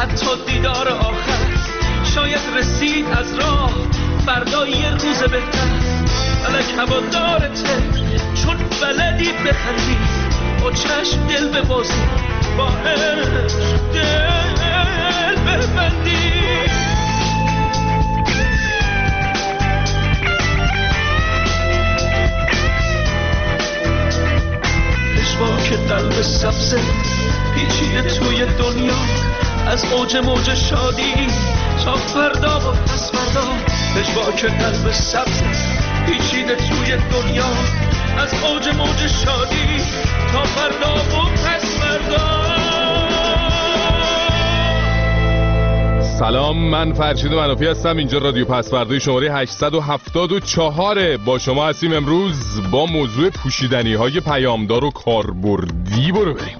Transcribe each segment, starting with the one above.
حتی دیدار آخر شاید رسید از راه فردا یه روز بهتر. فلک هوادارته چون بلدی بخندی، با چشم دل ببازی، با عشق دل ببندی. که قلب سبزه پیچیده توی دنیا، از اوج موج شادی تا فردا و پس فردا. که قلب سبزه پیچیده توی دنیا، از اوج موج شادی تا فردا و پس فردا. سلام، من فرشید منافی هستم. اینجا رادیو پسوردوی شماره 874 با شما هستیم. امروز با موضوع پوشیدنی های پیامدار و کاربردی برو بریم.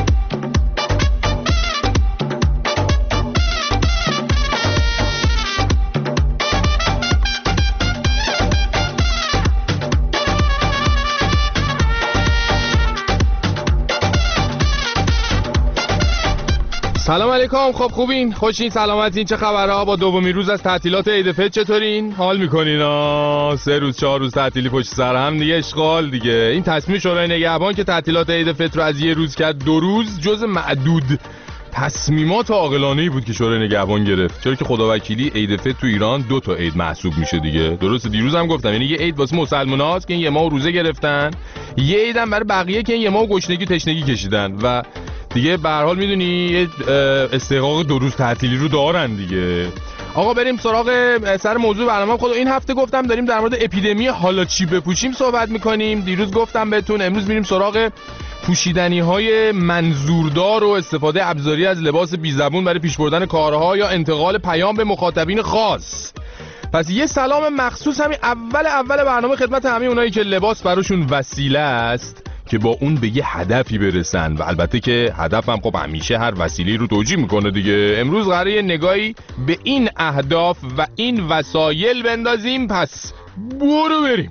سلام علیکم. خب خوبین؟ خوشین؟ سلامتین؟ چه خبرها؟ با دومین روز از تعطیلات عید فطر چطورین؟ حال میکنین؟ 3 روز 4 روز تعطیلی پشت سر هم دیگه، اشغال دیگه. این تصمیم شورای نگهبان که تعطیلات عید فطر رو از 1 روز کرد 2 روز جز معدود تصمیمات عاقلانه‌ای بود که شورای نگهبان گرفت. چرا که خداوکیلی عید فطر تو ایران 2 تا عید محسوب میشه دیگه. درسته دیروز هم گفتم، یعنی یه عید واسه مسلمان‌هاست که این یه ماه روزه گرفتن، یه عید هم برای بقیه که این یه ماه گشنگی تشنگی کشیدن و دیگه به هر حال میدونی استحقاق 2 روز تعطیلی رو دارن دیگه. آقا بریم سراغ سر موضوع برنامه. خود این هفته گفتم داریم در مورد اپیدمی حالا چی بپوشیم صحبت میکنیم. دیروز گفتم بهتون امروز میریم سراغ پوشیدنی های منظوردار و استفاده ابزاری از لباس بی زبون برای پیش بردن کارها یا انتقال پیام به مخاطبین خاص. پس یه سلام مخصوص همین اول برنامه خدمت همه اونایی که لباس براشون وسیله است که با اون به یه هدفی برسن و البته که هدف هم خب همیشه هر وسیله‌ای رو توجیه میکنه دیگه. امروز قراره یه نگاهی به این اهداف و این وسایل بندازیم. پس برو بریم.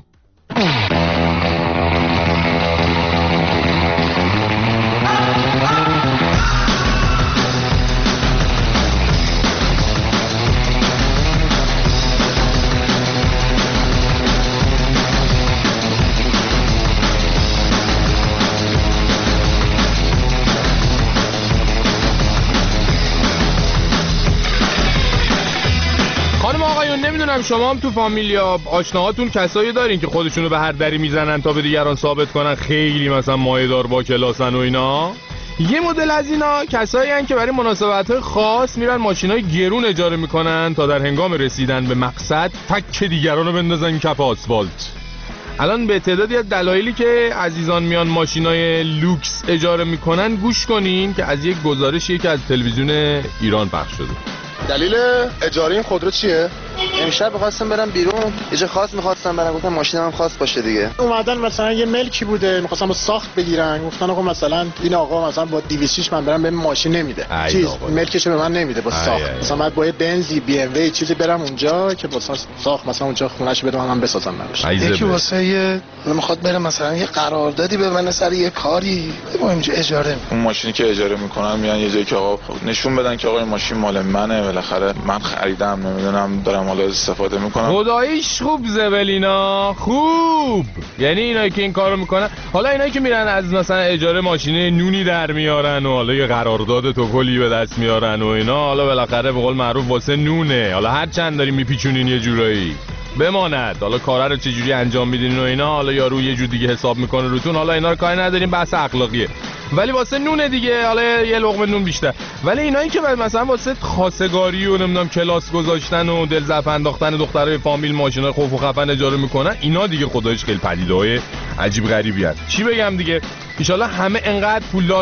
نمیدونم شما هم تو فامیل یا آشناهاتون کسایی دارین که خودشونو به هر دری میزنن تا به دیگران ثابت کنن خیلی مثلا مایه‌دار با کلاسن و اینا. یه مدل از اینا کسایی هستن که برای مناسبت‌های خاص میرن ماشینای گرون اجاره میکنن تا در هنگام رسیدن به مقصد تک دیگرانو بندازن کف آسفالت. الان به تعدادی از دلایلی که عزیزان میان ماشینای لوکس اجاره میکنن گوش کنین که از یک گزارشی که از تلویزیون ایران پخش شده. دلیل اجاره این خودرو چیه؟ امشب می‌خواستم برم بیرون، یه جا خاص می‌خواستم برم، گفتم ماشینم هم خاص باشه دیگه. اومدن مثلا یه ملکی بوده می‌خواستم ساخت بگیرن، گفتن آقا مثلا این آقا مثلا با 206 من برم به ماشین نمیده. چیز ملکش به من نمیده با ساخت. مثلا بعد با یه بنزی بی ام وی چیزی برم اونجا که با ساخت مثلا اونجا خونه‌اش بده من بسازم براش. یکی واسه میخواد بره مثلا یه قراردادی ببنده سر یه کاری، ما اینجا اجاره. اون ماشینی که اجاره می‌کنن میان یه جایی که آقا نشون بدن که آقا این ماشین مال منه، بالاخره من خریدم، نمیدونم دارم حالا استفاده میکنم. خداییش خوب زبلینا خوب. یعنی اینایی که این کارو میکنن، حالا اینایی که میرن از مثلا اجاره ماشینه نونی در میارن و حالا یه قرارداد توکلی به دست میارن و اینا، حالا بالاخره به قول معروف واسه نونه. حالا هر چند دارین میپیچونین یه جورایی بماند، حالا کارا رو چجوری انجام میدین و اینا، حالا یارو یه جور دیگه حساب میکنه روتون، حالا اینا رو کاری نداریم، بحث اخلاقیه، ولی واسه نونه دیگه، حالا یه لقمه نون بیشتر. ولی اینایی که مثلا واسه خواستگاری و نمیدونم کلاس گذاشتن و دل زپ انداختن دخترای فامیل ماشینای خوف و خفن اجاره میکنن، اینا دیگه خداییش خیلی پدیده‌های عجیب غریبی هست. چی بگم دیگه، ان شاءالله همه انقدر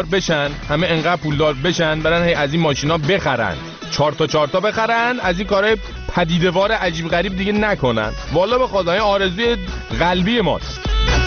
پولدار بشن برن هی از این ماشینا بخرن، 4 تا بخرن، از این کارهای پدیده‌وار عجیب غریب دیگه نکنن. والا به خدای آرزوی قلبی ماست.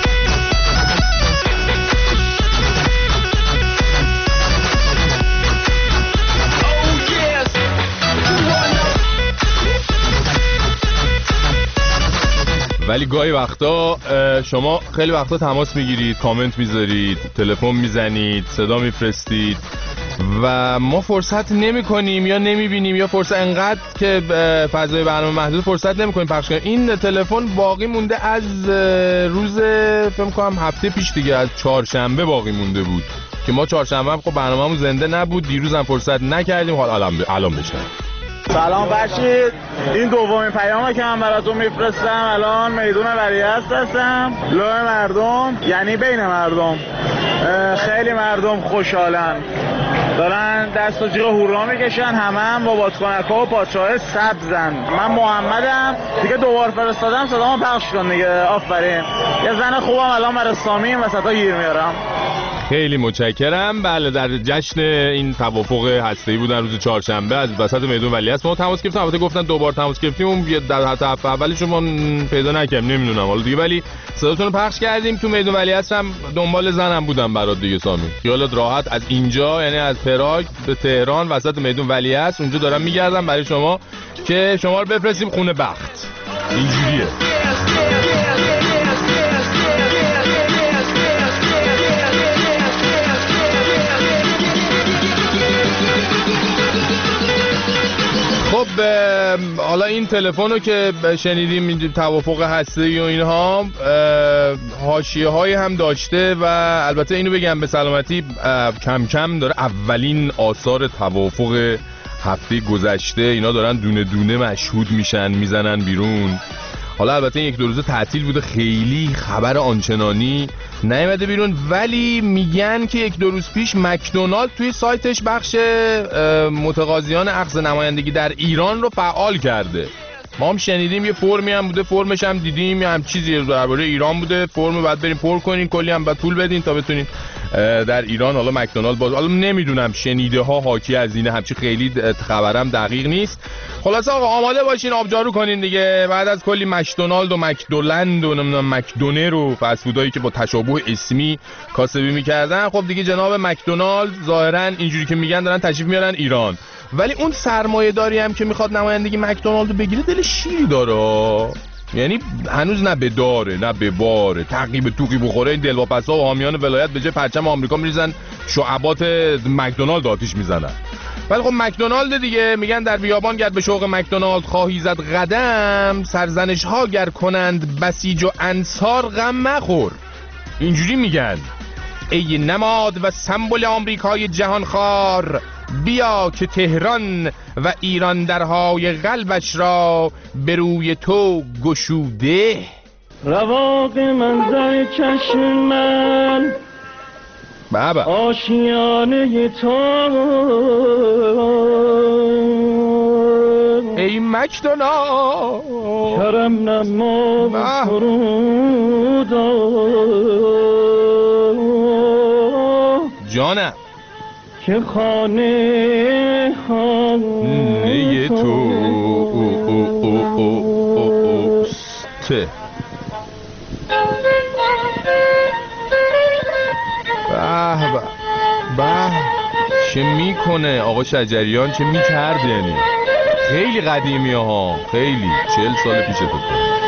ولی گاهی وقتا شما خیلی وقتا تماس میگیرید، کامنت میذارید، تلفن میزنید، صدا میفرستید، و ما فرصت نمی‌کنیم یا نمی‌بینیم یا فرصت انقدر که فضای برنامه محدود فرصت نمی‌کنیم پخش کنیم. این تلفن باقی مونده از روز فکر کنم هفته پیش دیگه، از چهارشنبه باقی مونده بود که ما چهارشنبه هم خب برنامه‌مون زنده نبود، دیروز هم فرصت نکردیم، حالا الان بشه. سلام فرشید، این دومین پیامه که من براتون میفرستم. الان میدون ولیعصر هستم، لای مردم، یعنی بین مردم. خیلی مردم خوشحالن، دارن دست و جیغ هورا میکشن، هم با بادکنک‌ها و پادشاه سبزن. من محمدم دیگه، دوبار فرستادم صدامو پخش کن دیگه. آفرین، یه زن خوبم الان برای سامی این وسطا گیر میارم. خیلی متشکرم. بله، در جشن این توافق هسته‌ای بود در روز چهارشنبه از وسط میدون ولیعصر ما تماس گرفتیم. البته گفتن دوبار تماس گرفتیم، اون در هفته اولیش ما پیدا نکردیم، نمیدونم حالا دیگه، ولی صداتون رو پخش کردیم. تو میدون ولیعصر هم دنبال زنم بودم برات دیگه سامی، خیالت راحت. از اینجا یعنی از پراگ به تهران وسط میدون ولیعصر اونجا دارم میگردم برای شما که شما رو بفرستیم خونه بخت. اینجوریه. خب حالا این تلفن رو که شنیدیم، توافق هسته‌ای و اینها، حاشیه‌های هم داشته و البته اینو بگم به سلامتی کم کم داره اولین آثار توافق هفته گذشته اینا دارن دونه دونه مشهود میشن، میزنن بیرون. حالا البته یک دو روز تعطیل بوده، خیلی خبر آنچنانی نیامده بیرون، ولی میگن که یک دو روز پیش مکدونالد توی سایتش بخش متقاضیان اخذ نمایندگی در ایران رو فعال کرده. ما هم شنیدیم یه فرمی هم بوده، فرمش هم دیدیم، یه هم چیزی درباره ایران بوده، فرم بعد بریم پر کنین، کلی هم بعد پول بدین تا بتونین در ایران حالا مکدونالد باز. حالا نمیدونم، شنیده ها حاکی از اینه، همچی خیلی خبرم دقیق نیست. خلاصه آقا آماده باشین، آبجارو کنین دیگه. بعد از کلی مکدونالد و مکدولند و نمیدونم مکدونر و فست فودایی که با تشابه اسمی کاسبی میکردن، خب دیگه جناب مکدونالد ظاهرا اینجوری که میگن دارن تشریف میارن ایران. ولی اون سرمایه‌داری هم که میخواد نمایندگی مکدونالد رو بگیره دل شیری داره، یعنی هنوز نه به داره نه به باره، تعقیب توقی بخوره این دلواپس‌ها و حامیان ولایت به جای پرچم آمریکا میریزن شعبات مکدونالد آتیش میزنن. ولی خب مکدونالد دیگه، میگن در بیابان گر به شوق مکدونالد خواهی زد قدم، سرزنش ها گر کنند بسیج و انصار غم مخور. اینجوری میگن. ای نماد و سمبل آمریکای جهانخوار، بیا که تهران و ایران درهای قلبش را به روی تو گشوده. رواق منظر چشم من بابا آشیانه تو، ای مکدونالد کرم نما و فرود جانم که خانه تو به چه میکنه آقا شجریان، چه میکرد، یعنی خیلی قدیمی ها، خیلی 40 سال پیش تو.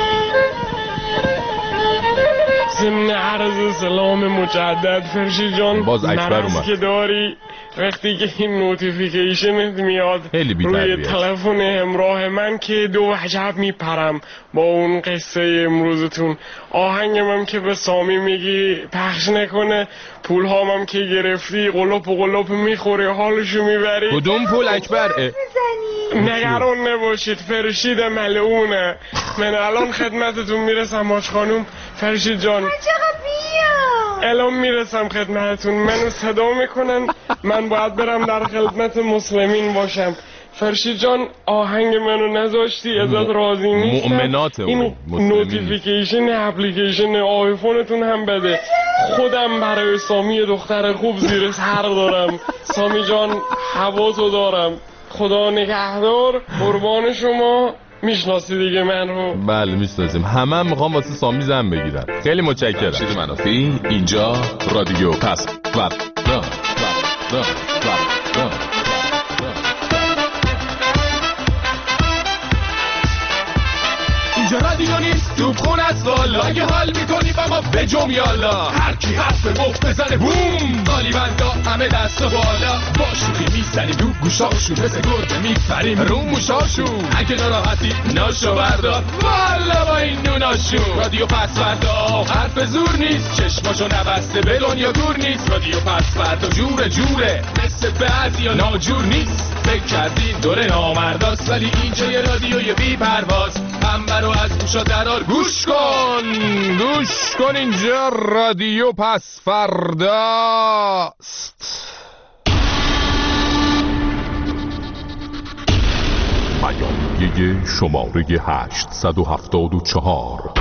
ضمن عرض سلام مجدد فرشید جان، باز اکبر اومد که داری وقتی که این نوتیفیکیشنت میاد روی تلفن همراه من که دو وجب میپرم با اون قصه امروزتون. آهنگم که به سامی میگی پخش نکنه، پول هامم که گرفتی قلوپ و قلوپ میخوره، حالشو میبری. کدوم پول اکبر؟ نگران نباشید، فرشید ملعونه. من الان خدمتتون میرسم آج خانوم. فرشید جان الان میرسم خدمتتون، منو صدا میکنن، من باید برم در خدمت مسلمین باشم. فرشید جان آهنگ منو نذاشتی، ازت راضی نیستم. مؤمنات این نوتیفیکیشن اپلیکیشن آیفونتون هم بده. خودم برای سامی دختر خوب زیر سر دارم. سامی جان حواسو دارم، خدا نگهدار، قربان شما. میشناسی دیگه من رو؟ بله میشناسیم، همه میخوام واسه سامی زن بگیرن. خیلی متشکرم. فرشید منافی، اینجا رادیو پس اینجا رادیو نیست توپ خون است والا، اگه حال میکنی با ما بجم یالا، هر کی حرف مفت بزنه بوم، قالی بندا همه دست و بالا، با شوخی میزنیم تو گوشاشون، مثل گربه میپریم رو موشاشون، اگه ناراحتی ناشو بردار والا با این نوناشون. رادیو پسوردا حرف زور نیست، چشماشو نبسته به دنیا دور نیست، رادیو پسوردا جوره مثل بعضیا ناجور نیست، فکر کردین دوره نامرداست ولی اینجا یه رادیوی بی پرواز، پنبه رو از گوشا درار گوش کن اینجا رادیو پسورداست. بیانیه شماره 874.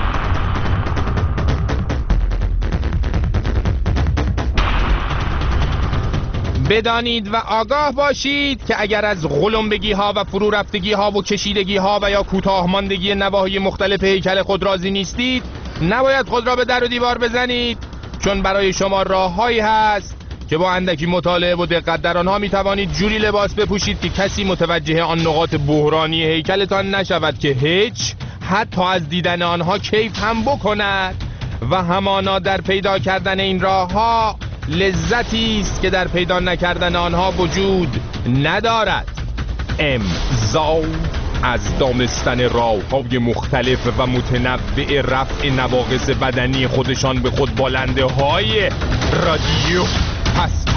بدانید و آگاه باشید که اگر از غلمبگی ها و فرو رفتگی ها و کشیدگی ها و یا کوتاه ماندگی نواحی مختلف هیکل خود راضی نیستید، نباید خود را به در و دیوار بزنید، چون برای شما راههایی هست که با اندکی مطالعه و دقت در آنها می توانید جوری لباس بپوشید که کسی متوجه آن نقاط بحرانی هیکلتان نشود که هیچ، حتی از دیدن آنها کیف هم بکند. و همانا در پیدا کردن این راهها لذتی است که در پیدا نکردن آنها وجود ندارد. امضا از دانستن راه‌های مختلف و متنوع رفع نواقص بدنی خودشان به خود بالنده‌های رادیو پس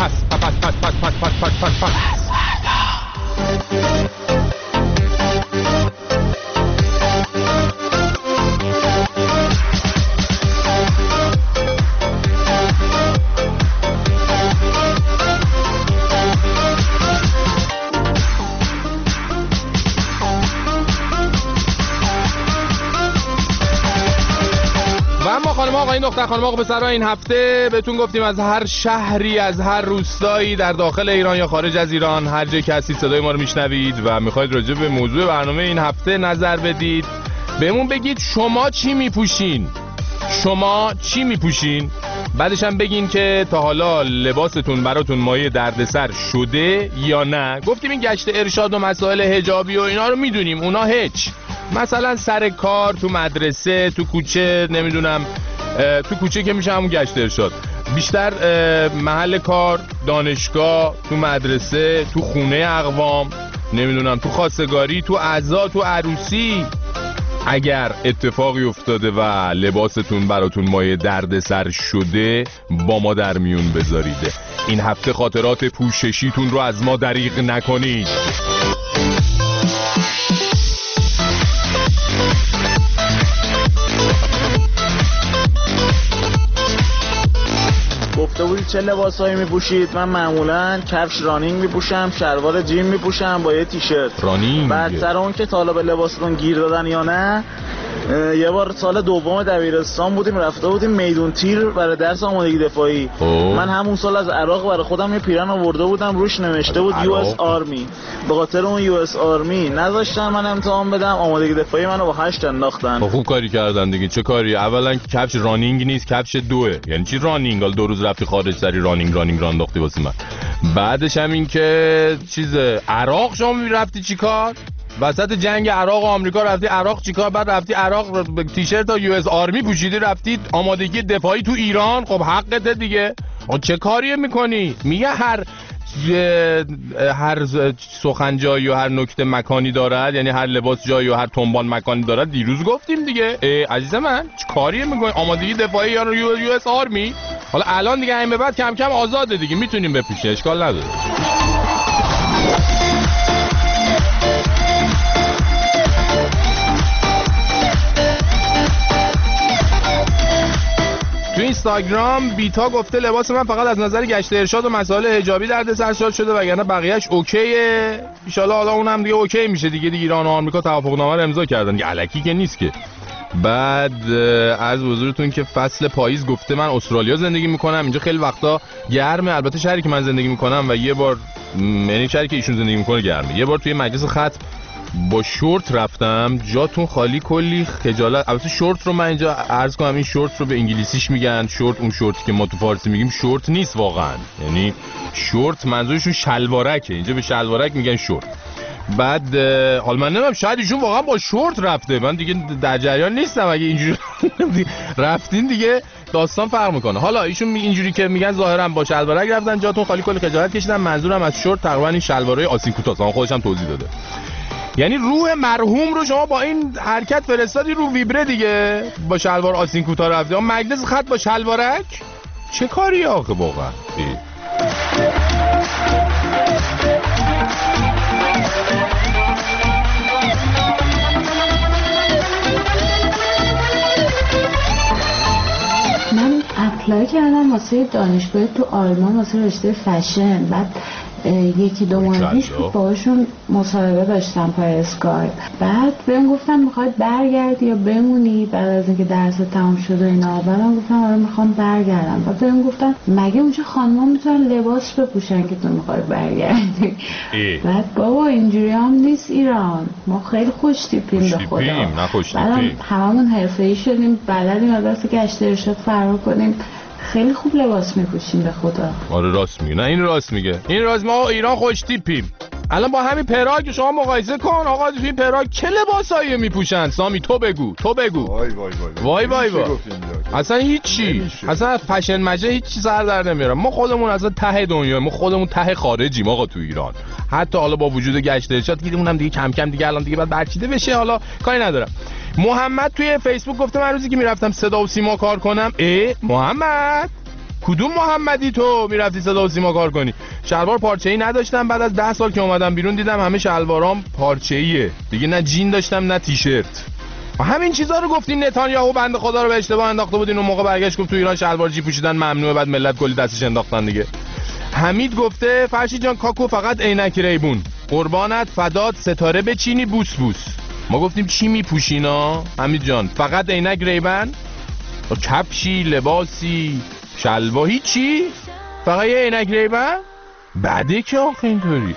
آقایون دختر خانم آقا پسرها، این هفته بهتون گفتیم از هر شهری، از هر روستایی در داخل ایران یا خارج از ایران، هر جایی که هستید صدای ما رو میشنوید و میخواید راجع به موضوع برنامه این هفته نظر بدید، بهمون بگید شما چی میپوشین، بعدش هم بگین که تا حالا لباستون براتون مایه دردسر شده یا نه. گفتیم این گشت ارشاد و مسائل حجابی و اینا رو میدونیم، اونا هیچ، مثلا سر کار، تو مدرسه، تو کوچه، نمیدونم تو کوچه که میشه همون گشت ارشاد، بیشتر محل کار، دانشگاه، تو مدرسه، تو خونه اقوام، نمیدونم تو خواستگاری، تو عزا، تو عروسی. اگر اتفاقی افتاده و لباستون براتون مایه دردسر شده، با ما در میون بذارید. این هفته خاطرات پوششیتون رو از ما دریغ نکنید. گفته بودید چه لباسایی میپوشید؟ من معمولا کفش رانینگ میپوشم، شلوار جیم میپوشم با یه تیشرت رانینگ. بعد سر اون که طالب لباستون گیر دادن یا نه، یه بار سال دوم دبیرستان بودیم، رفته بودیم میدون تیر برای درس آمادگی دفاعی. من همون سال از عراق برای خودم یه پیرن آورده بودم، روش نوشته بود US Army. به خاطر اون US Army نذاشتن من امتحان بدم، آمادگی دفاعی منو با 8 انداختن. خوب کاری کردن دیگه. چه کاری؟ اولا که کفش رانینگ نیست، کفش دوه. یعنی چی رانینگ؟ حالا 2 روز رفتی خارج سری رانینگ انداختی واسه من. بعدش هم این که عراق شما میرفتی چیکار؟ وسط جنگ عراق و آمریکا رفتی عراق چیکار؟ بعد رفتی عراق تیشرت تا US آرمی پوشیدی رفتی آمادگی دفاعی تو ایران. خب حقته دیگه. چه کاریه میکنی؟ میگه هر سخن جایی و هر نکته مکانی دارد، یعنی هر لباس جایی و هر تنبان مکانی دارد. دیروز گفتیم دیگه. عزیز من چه کاریه میکنی؟ آمادگی دفاعی یا US آرمی؟ حالا الان دیگه همین به بعد کم کم آزاده دیگه، میتونیم بپوشیم، اشکال نداره. تو اینستاگرام بیتا گفته لباس من فقط از نظر گشت ارشاد و مسائل حجابی دردسر شده، وگرنه بقیه‌اش اوکیه. ان شاءالله حالا اونم دیگه اوکی میشه دیگه ایران و آمریکا توافقنامه رو امضا کردن دیگه، الکی که نیست که. بعد از حضورتون که فصل پاییز گفته من استرالیا زندگی میکنم، اینجا خیلی وقتا گرمه. البته شهری که من زندگی میکنم و یه بار، یعنی شهری که ایشون زندگی میکنه گرمه، یه بار توی مجلس ختم با شورت رفتم، جاتون خالی، کلی خجالت. البته شورت رو من اینجا عرض کنم، این شورت رو به انگلیسیش میگن شورت، اون شورتی که ما تو فارسی میگیم شورت نیست واقعا، یعنی شورت منظورشون شلوارکه، اینجا به شلوارک میگن شورت. بعد حالا من نمیدونم شاید ایشون واقعا با شورت رفته، من دیگه در جریان نیستم، اگه اینجوری رفتین دیگه داستان فرق میکنه. حالا ایشون اینجوری که میگن ظاهرا با شلوارک رفتن، جاتون خالی، کلی خجالت کشیدن. منظورم از شورت تقریبا این شلوارای آستین کوتاه، خودش هم توضیح داده. یعنی روح مرحوم رو شما با این حرکت فرستادی رو ویبره دیگه، با شلوار آستین کوتاه رفتی. اما مجلس خط با شلوارک چه کاری آخه واقعا؟ من اپلای کردم واسه دانشگاه تو آلمان واسه رشته فشن. بعد یکی دو ماه پیش باهاشون مصاحبه داشتم پای اسکایپ. بعد بهم گفتن میخواد برگردی یا بمونی بعد از اینکه درس تمام شده اینا. بعدم گفتم آره میخوام برگردم. بعد بهم گفتن مگه اونجا خانم‌ها میتونن لباس بپوشن که تو میخوای برگردی؟ بعد بابا اینجوری هم نیست ایران، ما خیلی خوش تیپیم به خدا. بعدم هممون حرفه‌ای شدیم، بلدیم از دست گشت ارشاد فرار کنیم، خیلی خوب لباس میپوشیم به خدا. آره راست میگه. نه این راست میگه، این راست. ما ایران خوش تیپیم. الان با همین پراگ شما مقایسه کن آقا، توی پراگ چه لباسایی میپوشن؟ سامی تو بگو. وای اصلا هیچی، اصلا فشن مجه هیچی سر در نمیاره. ما خودمون اصلا ته دنیا، ما خودمون ته خارجیم آقا تو ایران. حتی حالا با وجود گشت ارشاد دیگه اونم دیگه کم کم دیگه الان دیگه بعد برچیده بشه، حالا کاری ندارم. محمد توی فیسبوک گفته من روزی که میرفتم صدا و سیما کار کنم. محمد کدوم محمدی تو میرفتی صدا و سیما کار کنی؟ شلوار پارچه‌ای نداشتم، بعد از 10 سال که اومدم بیرون دیدم همه شلوارام پارچه‌ایه دیگه، نه جین داشتم نه تیشرت. همین چیزا رو گفتین نتانیاهو بنده خدا رو به اشتباه انداخته بودین، اون موقع برگشت گفت تو ایران شلوار جی پوشیدن ممنوعه، بعد ملت کلی دستش انداختن دیگه. حمید گفته فرشید جان کاکو فقط عینک ریبون، قربانت فدات ستاره بچینی بوس بوس. ما گفتیم چی میپوشینا؟ حمید جان فقط عینک ریبن؟ کفشی، لباسی، شلوار، هیچی؟ فقط یه عینک ریبن؟ بعده که آخه اینطوری.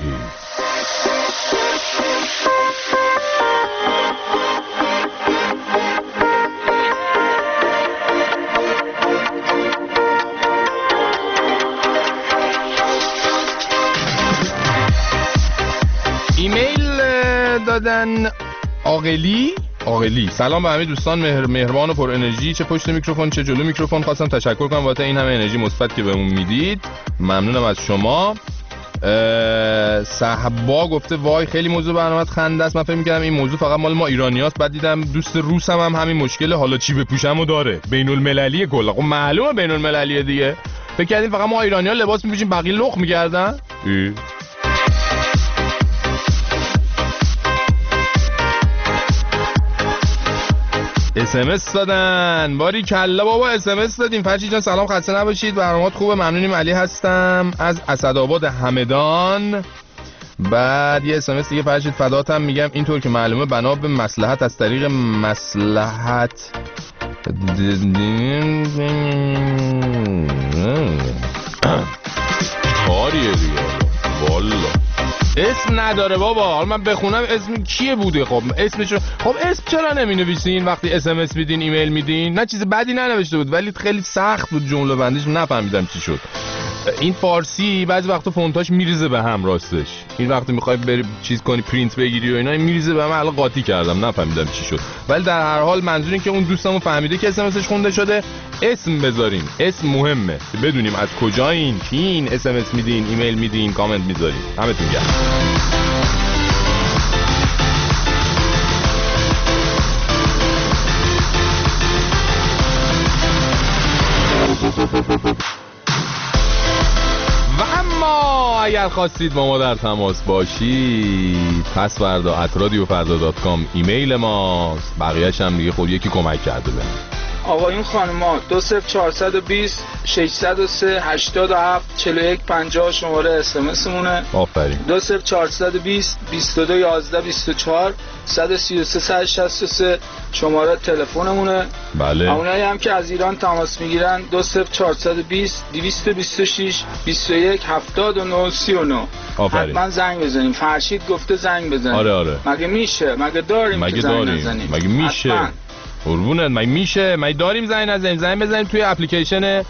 ایمیل دادن آقلی سلام به همه دوستان مهربان و پر انرژی، چه پشت میکروفون چه جلو میکروفون. خواستم تشکر کنم واسه این همه انرژی مثبت که بهمون میدید، ممنونم از شما. صحبا گفته وای خیلی موضوع برنامه‌ات خنده است، من فکر می‌کردم این موضوع فقط مال ما ایرانیاست، بعد دیدم دوست روسم هم همین مشکل حالا چی بپوشمو داره. بین‌المللیه کلا. خب معلومه بین‌المللیه دیگه. فکر کردین فقط ما ایرانی‌ها لباس می‌پوشیم بقیه لخ می‌کردن؟ SMS دادن باری کلا بابا، SMS دادیم. فرشید جان سلام، خسته نباشید، برنامه‌ات خوبه، ممنونیم. علی هستم از اسدآباد همدان. بعد یه SMS دیگه فرشید فداتم، میگم اینطور که معلومه بنا به مصلحت از طریق مصلحت کاریه دیگه والا. اسم نداره بابا، حالا من بخونم اسم کیه بوده؟ خب اسمشو، خب اسم چرا نمینویسین وقتی SMS میدین ایمیل میدین؟ نه چیز بدی ننوشته بود ولی خیلی سخت بود جمله بندیش، نفهمیدم چی شد. این فارسی بعضی وقتا فونتاش میریزه به هم راستش. این وقتی میخوای بری چیز کنی پرینت بگیری و اینا میریزه به هم، الان قاطی کردم نفهمیدم چی شد. ولی در هر حال منظور این که اون دوستمون فهمیده که SMSش خونده شده. اسم بذارین، اسم مهمه بدونیم از کجایین، کین SMS میدین، ایمیل میدین، کامنت میذارین. همتون گرم. و اما اگر خواستید با ما در تماس باشید پس فردا @radiofarda.com ایمیل ماست. بقیه‌اش هم دیگه خود یکی کمک کرده بهم. آقایون خانما 20420 603 87 41 50 شماره SMS مونه. آفرین. 20420 22 11 24 133 163 شماره تلفنمونه. بله. اونایی هم که از ایران تماس میگیرن 20420 226 21 79 39. آفرین. حتما زنگ بزنیم. فرشید گفته زنگ بزنیم. آره. مگه میشه؟ مگه داریم؟ مگه میشه؟ قربونت مگه میشه؟ مگه داریم زنگ نزنیم؟ زنگ بزنیم توی اپلیکیشن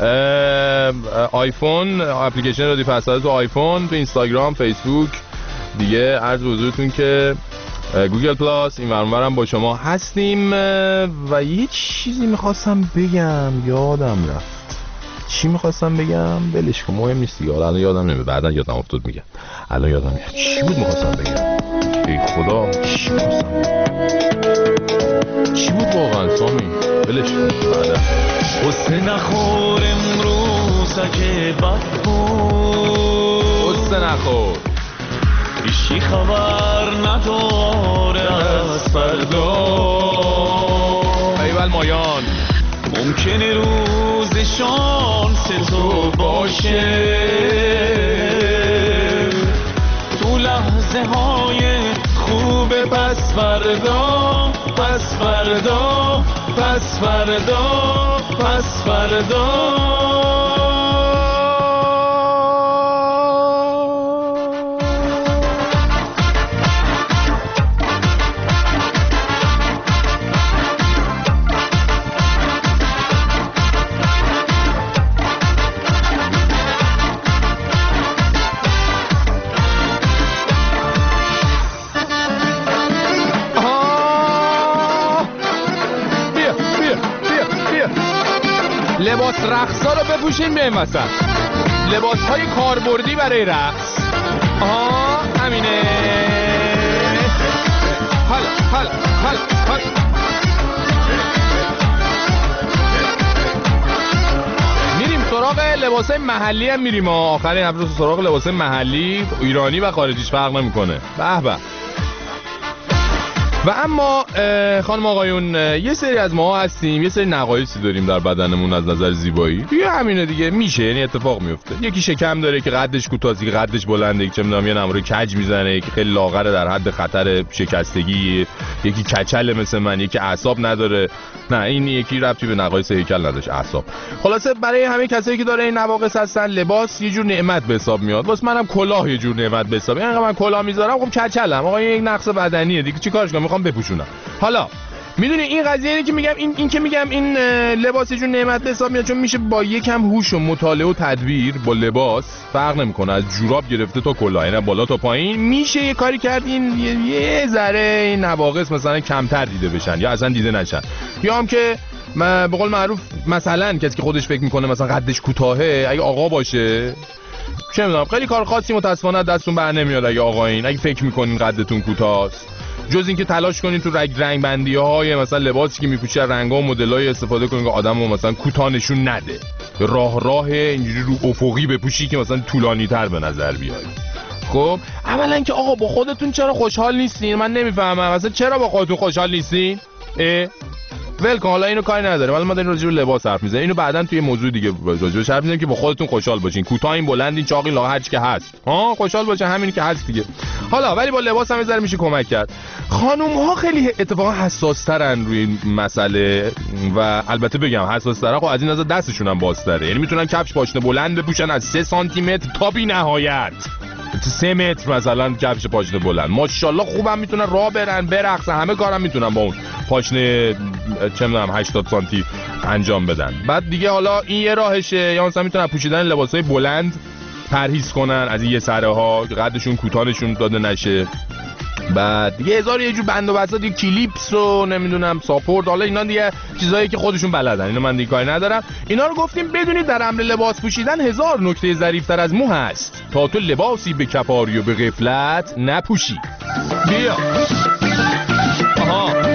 آیفون، اپلیکیشن رادیو فردا تو آیفون، تو اینستاگرام، فیسبوک دیگه عرض حضورتون که گوگل پلاس این ورانورم با شما هستیم و یه چیزی میخواستم بگم یادم رفت. چی میخواستم بگم؟ بلش کن، مهم نیست دیگه. الان یادم نمیاد، بعدا یادم افتاد میگم. الان یادم میاد چی بود میخواستم بگم. ای خدا چی میخواستم چی بود واقعا سامی؟ بلش کن بعدا. قصه نخور امروز اگه بد بود، قصه نخور هیچی خبر نداره از فردا. ایول مایان ممکنه روز شانس تو باشه، تو لحظه های خوب پس فردا، پس فردا، پس فردا، پس فردا. لباس رقصا رو بپوشین به این وسط، لباس های کاربردی برای رقص. آها همینه. حالا میریم سراغ لباس های محلی هم میریم. آخرین هفته سراغ لباس محلی ایرانی و خارجیش فرق نمیکنه. به به. و اما خانم آقایون یه سری از ما هستیم، یه سری نقایصی داریم در بدنمون از نظر زیبایی. دیگه همینه دیگه، میشه، یعنی اتفاق میفته. یکی شکم داره که قدش کوتاهه، که قدش بلنده، یکی چه میدونم یه نمره کج میزنه، که خیلی لاغره در حد خطر شکستگی، یکی کچله مثل من، یکی اعصاب نداره. نه این یکی ربطی به نقایص هیکل نداشت، اعصاب. خلاصه برای همه کسایی که داره این نواقص هستن، لباس یه جور نعمت به حساب میاد. واسه منم کلاه یه جور نعمت به حساب. یعنی من کلاه میذارم خب کچلم، آقا یک نقص بدنیه دیگه، چیکارش کنم؟ میخوام بپوشونم. حالا میدونی این قضیه اینه که میگم این که میگم این لباس جون نعمت به حساب میاد، چون میشه با یکم هوش و مطالعه و تدبیر با لباس، فرق نمیکنه از جوراب گرفته تا کلاه، یعنی بالا تا پایین، میشه یه کاری کرد این یه ذره این نواقص مثلا کمتر دیده بشن یا اصلا دیده نشن. یا هم که به قول معروف مثلا کسی که خودش فکر میکنه مثلا قدش کوتاهه، اگه آقا باشه چه میدونم خیلی کار خاصی متاسفانه دستون بر نمیاد. اگه آقایین اگه فکر میکنین قدتون کوتاهست، جز اینکه تلاش کنین تو رنگ بندی های مثلا لباسی که میپوشه رنگا و مدلای استفاده کنین که آدمو مثلا کوتاه نشون نده، راه اینجوری رو افقی بپوشی که مثلا طولانی تر به نظر بیاد. خب اولا که آقا با خودتون چرا خوشحال نیستین؟ من نمیفهمم مثلا چرا با خودتون خوشحال نیستین؟ ولکن، حالا اینو کاری نداره، ولی ما داریم راجع به لباس حرف میزنیم. اینو بعدن توی موضوع دیگه راجع بهش حرف میزنیم که با خودتون خوشحال باشین، کوتاهین، بلندین، چاقین، لاغر، هر چی که هست، خوشحال باشین، همینی که هست دیگه. حالا ولی با لباس هم یه ذره میشه کمک کرد. خانم ها خیلی اتفاقا حساس ترن روی این مسئله و البته بگم حساس ترن، خب از این نظر دستشون هم بازتره، یعنی میتونن کفش پاشنه بلند بپوشن از 3 سانتی متر تا بی‌نهایت 3 متر مثلا کفش پاشنه بلند، ماشاءالله خوبم میتونن راه برن، برقصن، همه کارم میتونن با اون پاشنه چه میدونم 80 سانتی انجام بدن. بعد دیگه حالا این یه راهشه، یا مثلا میتونن پوشیدن لباسای بلند پرهیز کنن از این یه سره ها که قدشون کوتاهشون داده نشه. بعد دیگه هزار یه جور بند و بساط، دیگه کلیپس و نمیدونم ساپورت، حالا اینا دیگه چیزایی که خودشون بلدن، اینو من دیگه کاری ندارم. اینا رو گفتیم بدونید در امر لباس پوشیدن 1000 نکته ظریف‌تر از مو هست تا تو لباسی به کفاری و به غفلت نپوشی. بیا آها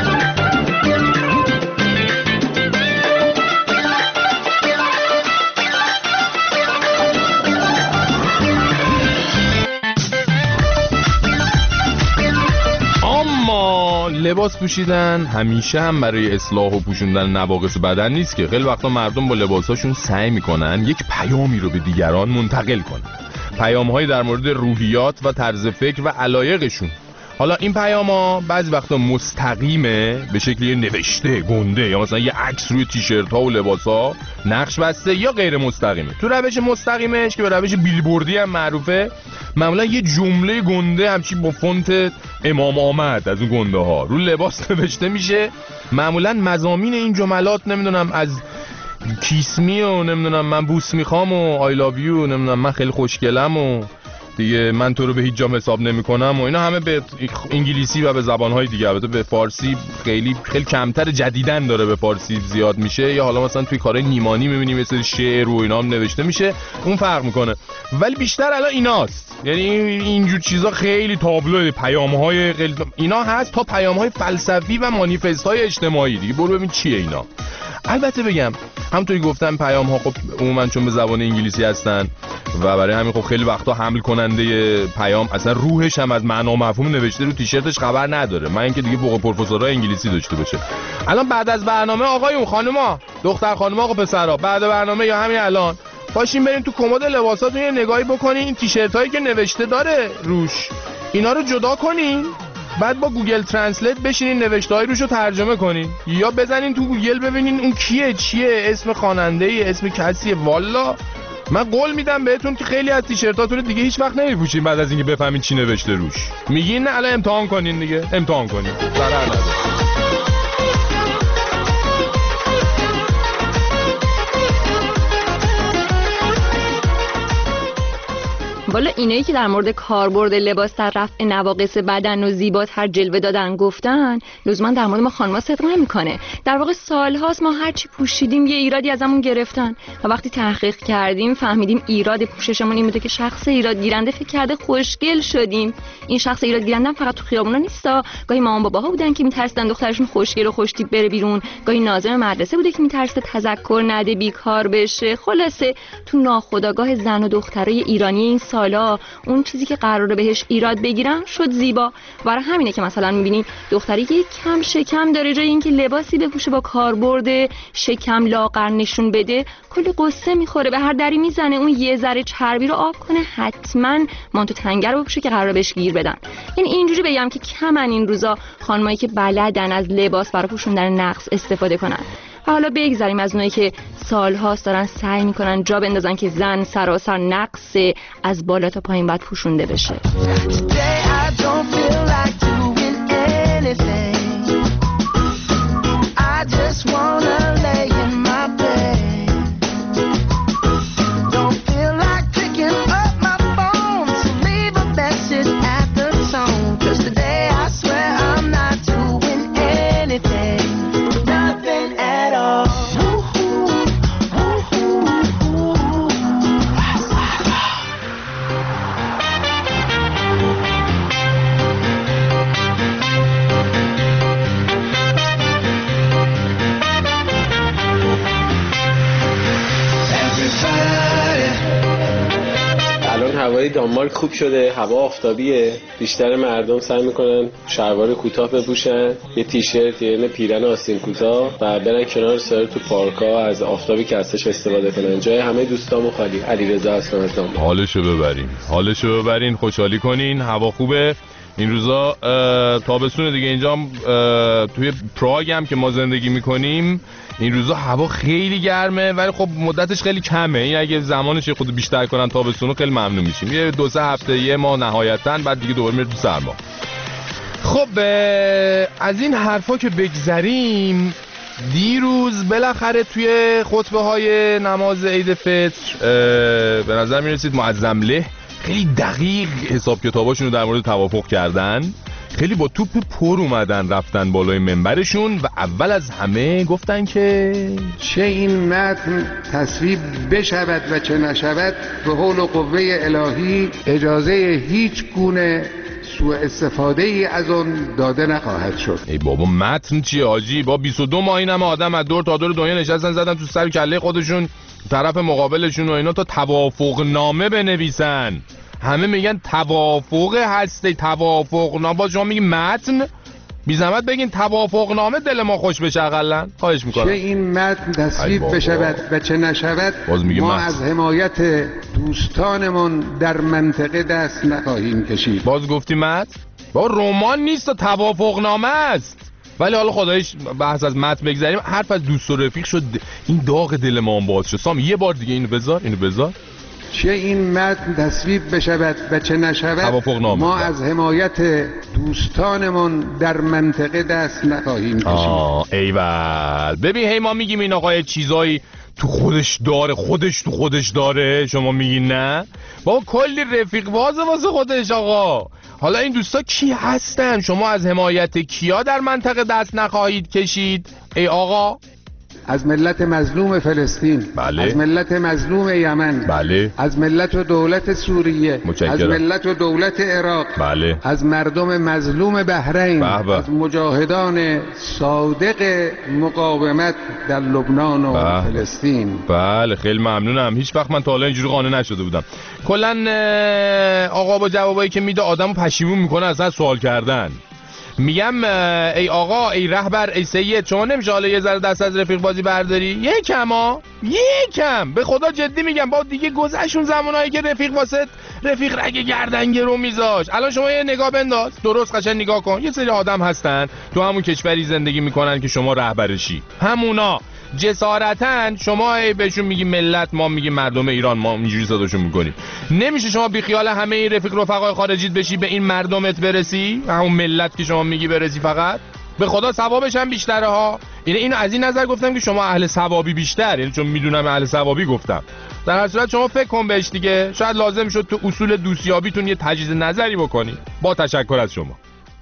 لباس پوشیدن همیشه هم برای اصلاح و پوشوندن نواقص بدن نیست که. خیلی وقتا مردم با لباساشون سعی میکنن یک پیامی رو به دیگران منتقل کنن، پیام‌هایی در مورد روحیات و طرز فکر و علایقشون. حالا این پیام‌ها بعضی وقتا مستقیمه به شکلی نوشته گنده یا مثلا یه عکس روی تیشرت‌ها و لباس‌ها نقش بسته، یا غیر مستقیمه. تو روش مستقیمش که به روش بیلبوردی هم معروفه، معمولا یه جمله گنده همچی با فونت امام آمد از اون گنده ها رو لباس نوشته میشه. معمولا مضامین این جملات نمیدونم از کیسمی و نمیدونم من بوس میخوام و آی لاو یو، نمیدونم من خیلی خوشگلم و دیگه من تو رو به هیچ جام حساب نمی‌کنم و اینا همه به انگلیسی و به زبان‌های دیگه، البته به فارسی خیلی کمتر جدیدن داره به فارسی زیاد میشه، یا حالا مثلا توی کارهای نیمانی می‌بینیم مثل شعر و اینا هم نوشته میشه، اون فرق می‌کنه. ولی بیشتر الان ایناست، یعنی اینجور چیزا خیلی تابلو، پیام‌های خیلی اینا هست تا پیام‌های فلسفی و مانیفست‌های اجتماعی دیگه. برو ببین چیه اینا. البته بگم همونطوری گفتم پیام‌ها خب عموما چون به زبان انگلیسی هستن و برای همین خب خیلی وقتا حمل کننده پیام اصلا روحش هم از معنا و مفهوم نوشته رو تیشرتش خبر نداره، من اینکه دیگه فوق پروفسورای انگلیسی داشته باشه. الان بعد از برنامه آقایون خانوما دختر خانوما آقا پسرا بعد برنامه یا همین الان پاشین بریم تو کمد لباساتون یه نگاهی بکنین، این تیشرتایی که نوشته داره روش اینا رو جدا کنین، بعد با گوگل ترنسلیت بشینین نوشته‌های روشو ترجمه کنین، یا بزنین تو گوگل ببینین اون کیه، چیه، اسم خواننده‌ای، اسم کسیه. والا من قول میدم بهتون که خیلی از تیشرتاتون دیگه هیچ وقت نمیپوشین بعد از اینکه بفهمین چی نوشته روش. میگین نه الان امتحان کنین دیگه، امتحان کنین، ضرر نداره. والا اینایی که در مورد کاربرد لباس در رفع نواقص بدن و زیباتر جلوه دادن گفتن لزوما در مورد ما خانم‌ها صدق نمی‌کنه. در واقع سال‌هاست ما هر چی پوشیدیم یه ایرادی ازمون گرفتن و وقتی تحقیق کردیم فهمیدیم ایراد پوششمون این بوده که شخص ایراد گیرنده فکر کرده خوشگل شدیم. این شخص ایراد گیرنده فقط تو خیابونا نیستا، گاهی مامان باباها بودن که می‌ترسیدن دخترشون خوشگل و خوش‌تیپ بره بیرون، گاهی ناظم مدرسه بوده که می‌ترسه تذکر نده بیکار بشه. خلاصه تو ناخودآگاه زن و دخترای ایرانی این سالا اون چیزی که قراره بهش ایراد بگیرن شد زیبا. برای همینه که مثلا می‌بینید دختری یک کم شکم داره، جای اینکه لباسی بپوشه با کاربرد شکم لاغر نشون بده کلی قصه میخوره، به هر دری میزنه اون یه ذره چربی رو آب کنه حتما مانتو تنگر رو بپوشه که قراره بهش گیر بدن. یعنی اینجوری بگم که کمن این روزا خانمایی که بلدن از لباس برای پوشوندن نقص استفاده کنن. و حالا بگذاریم از اونایی که سال‌هاست دارن سعی میکنن جا بندازن که زن سراسر نقص از بالا تا پایین باید پوشونده بشه. هوای دانمارک خوب شده، هوا آفتابیه، بیشتر مردم سعی میکنن شلوار کوتاه بپوشن، یه تیشرت یعنی پیرن آستین کوتاه و برن کنار سر تو پارک‌ها از آفتابی که هستش استفاده کنن. جای همه دوستامو خالی. علیرضا هستم از دانمارک. حالشو ببرین، خوشحالی کنین، هوا خوبه. این روزا تابستون دیگه، اینجا توی پراگ هم که ما زندگی میکنیم این روزا هوا خیلی گرمه ولی خب مدتش خیلی کمه. این اگه زمانش خود بیشتر کنن تابستونو خیلی ممنون میشیم. یه 2-3 هفته یه ماه نهایتاً، بعد دیگه دوباره میره تو سرما. خب از این حرفا که بگذریم، دیروز بالاخره توی خطبه های نماز عید فطر به نظر میرسید معظم له خیلی دقیق حساب کتاباشون رو در مورد توافق کردن، خیلی با توپ پر اومدن رفتن بالای منبرشون و اول از همه گفتن که چه این متن تصویب بشود و چه نشود به حول و قوه الهی اجازه هیچ گونه سوء استفاده ای از اون داده نخواهد شد. ای بابا متن چیه حاجی؟ با 22 ماه این همه آدم از دور تا دور دنیا نشستن زدن تو سر کله خودشون طرف مقابلشون و اینا تا توافق نامه بنویسن. همه میگن توافق هسته، توافق نامه. باز شما میگین متن؟ بی زحمت بگین توافق نامه، دل ما خوش بشه اقلن. خواهش میکنم. چه این متن تصویب بشود و چه نشود ما از حمایت دوستانمون در منطقه دست نخواهیم کشید. باز گفتی متن؟ با رمان نیست، توافق نامه است. ولی حالا خدایش بحث از متن بگذاریم، حرف از دوست و رفیق شد، این داغ دل ما باز شد. سامی یه بار دیگه اینو بذار. چه این متن تصویب بشود و چه نشود ما از حمایت دوستانمون در منطقه دست نخواهیم کشید. ایول. ببین هی ما میگیم این آقای چیزایی تو خودش داره شما میگین نه؟ بابا کلی رفیق بازه واسه خودش آقا. حالا این دوستا کی هستن؟ شما از حمایت کیا در منطقه دست نخواهید کشید ای آقا؟ از ملت مظلوم فلسطین، بله. از ملت مظلوم یمن، بله. از ملت و دولت سوریه، متشکرم. از ملت و دولت عراق، بله. از مردم مظلوم بحرین، از مجاهدان صادق مقاومت در لبنان و فلسطین. بله خیلی ممنونم. هیچ وقت من تا حالا اینجوری قانع نشده بودم. کلا آقا با جوابایی که میده آدمو پشیمون میکنه اصلا سوال کردن. میگم ای آقا، ای رهبر، ای سید، شما نمیشه حالا یه ذره دست از رفیق بازی برداری؟ یکم به خدا جدی میگم. با دیگه گذشون زمانایی که رفیق واسه رفیق رگ گردنگرو میذاش. الان شما یه نگاه بنداز، درست قشنگ نگاه کن. یه سری آدم هستن تو همون کشوری زندگی میکنن که شما رهبرشی. همونا جسارتن شما بهشون میگی ملت، ما میگیم مردم ایران، ما اینجوری صداشون میکنیم. نمیشه شما بی خیال همه این رفقای خارجیت بشی، به این مردمت برسی، همون ملت که شما میگی برسی. فقط به خدا ثوابش هم بیشتره ها. اینو از این نظر گفتم که شما اهل ثوابی بیشتر، یعنی چون میدونم اهل ثوابی گفتم. در هر صورت شما فکر کن بهش دیگه، شاید لازم شد تو اصول دوستیابیتون یه تجدید نظری بکنی. با تشکر از شما.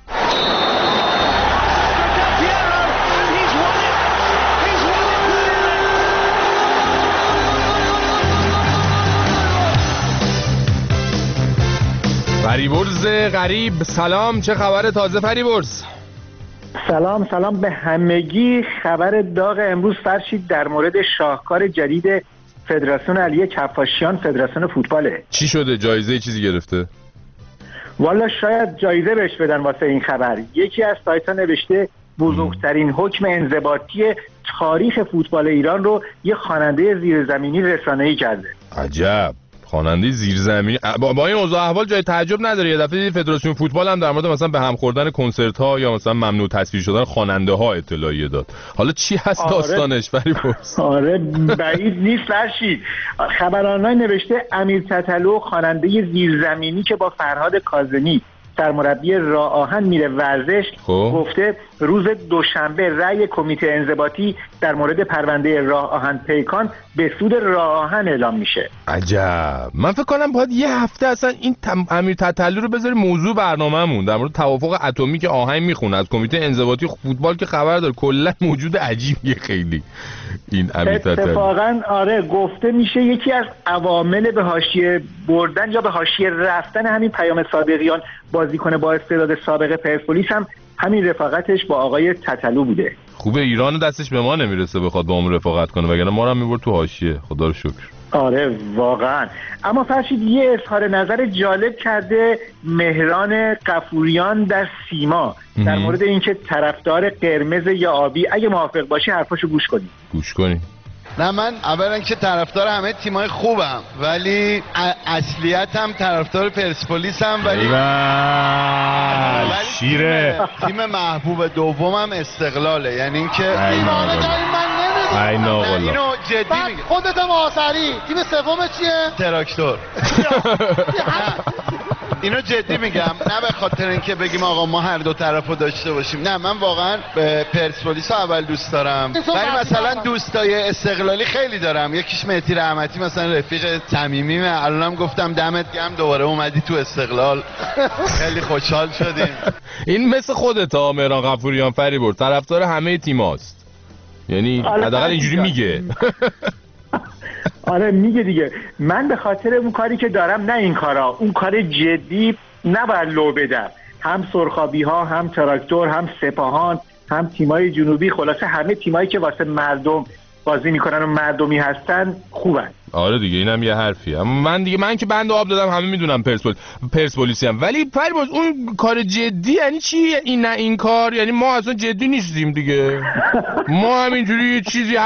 فریبرز غریب سلام، چه خبر تازه فریبرز؟ سلام به همگی. خبر داغ امروز فرشید در مورد شاهکار جدید فدراسیون علی کفاشیان، فدراسیون فوتباله. چی شده؟ جایزه چیزی گرفته؟ والا شاید جایزه بهش بدن واسه این خبر. یکی از سایت‌ها نوشته بزرگترین حکم انضباطی تاریخ فوتبال ایران رو یه خواننده زیرزمینی رسانه‌ای کرده. عجب، خواننده زیرزمینی. با این اوضاع احوال جای تعجب نداره. یه دفعه فدراسیون فوتبال هم در مورد مثلا به هم خوردن کنسرت ها یا مثلا ممنوع تصویر شدن خواننده ها اطلاعیه داد. حالا چی هست داستانش فریبرز؟ آره بعید نیست فرشید. خبر آنلاین نوشته امیر تتلو، خواننده زیرزمینی که با فرهاد کاظمی سرمربی راه آهن میره ورزش، گفته روز دوشنبه رأی کمیته انضباطی در مورد پرونده راه آهن پیکان به سود راه آهن اعلام میشه. عجب. من فکر کنم باید یه هفته اصلا این امیر تتلو رو بذاری موضوع برنامه‌مون در مورد توافق اتمی که آهنگ میخونه از کمیته انضباطی فوتبال که خبر داره. کلا موجود عجیبیه خیلی این امیر تتلو. اتفاقا آره گفته میشه یکی از عوامل به حاشیه بردن یا به حاشیه رفتن همین پیام صادقیان، بازیکن با استعداد سابق پرسپولیس، هم همین رفاقتش با آقای تتلو بوده. خوبه ایران دستش به ما نمیرسه بخواد با اون رفاقت کنه، وگرنه ما رو هم میبرد تو حاشیه. خدا رو شکر. آره واقعا. اما فرشید یه اظهار نظر جالب کرده مهران غفوریان در سیما در مورد اینکه طرفدار قرمز یا آبی. اگه موافق باشی حرفاشو گوش کنی. نه من اولا که طرفدار همه تیمای خوبم، ولی اصلیتم طرفدار پرسپولیسم، ولی شیره تیم محبوب دومم استقلاله. یعنی اینکه اینو جدی میگم. خودت معاصری تیم سوم چیه؟ تراکتور. اینو جدی میگم، نه به خاطر اینکه بگیم آقا ما هر دو طرفو داشته باشیم. نه من واقعا پرسپولیس رو اول دوست دارم، ولی مثلا دوستای استقلالی خیلی دارم. یکیش مهدی رحمتی مثلا رفیق صمیمیمه. الانم گفتم دمت گرم دوباره اومدی تو استقلال، خیلی خوشحال شدیم. این مثل خودت ها مهران غفوریان فریبرز، طرفدار همه تیماست. یعنی حداقل اینجوری میگه. آره میگه دیگه. من به خاطر اون کاری که دارم، نه این کارا، اون کار جدی نباید لو بدم. هم سرخابی ها، هم تراکتور، هم سپاهان، هم تیمای جنوبی، خلاصه همه تیمایی که واسه مردم بازی میکنن و مردمی هستن خوبن. آره دیگه اینم یه حرفیه. اما من که بند آب دادم همه میدونم پرسپولیسی هم. ولی فریبرز اون کار جدی یعنی چی؟ این کار یعنی ما اصلا جدی نیستیم دیگه. ما همینجوری چیزی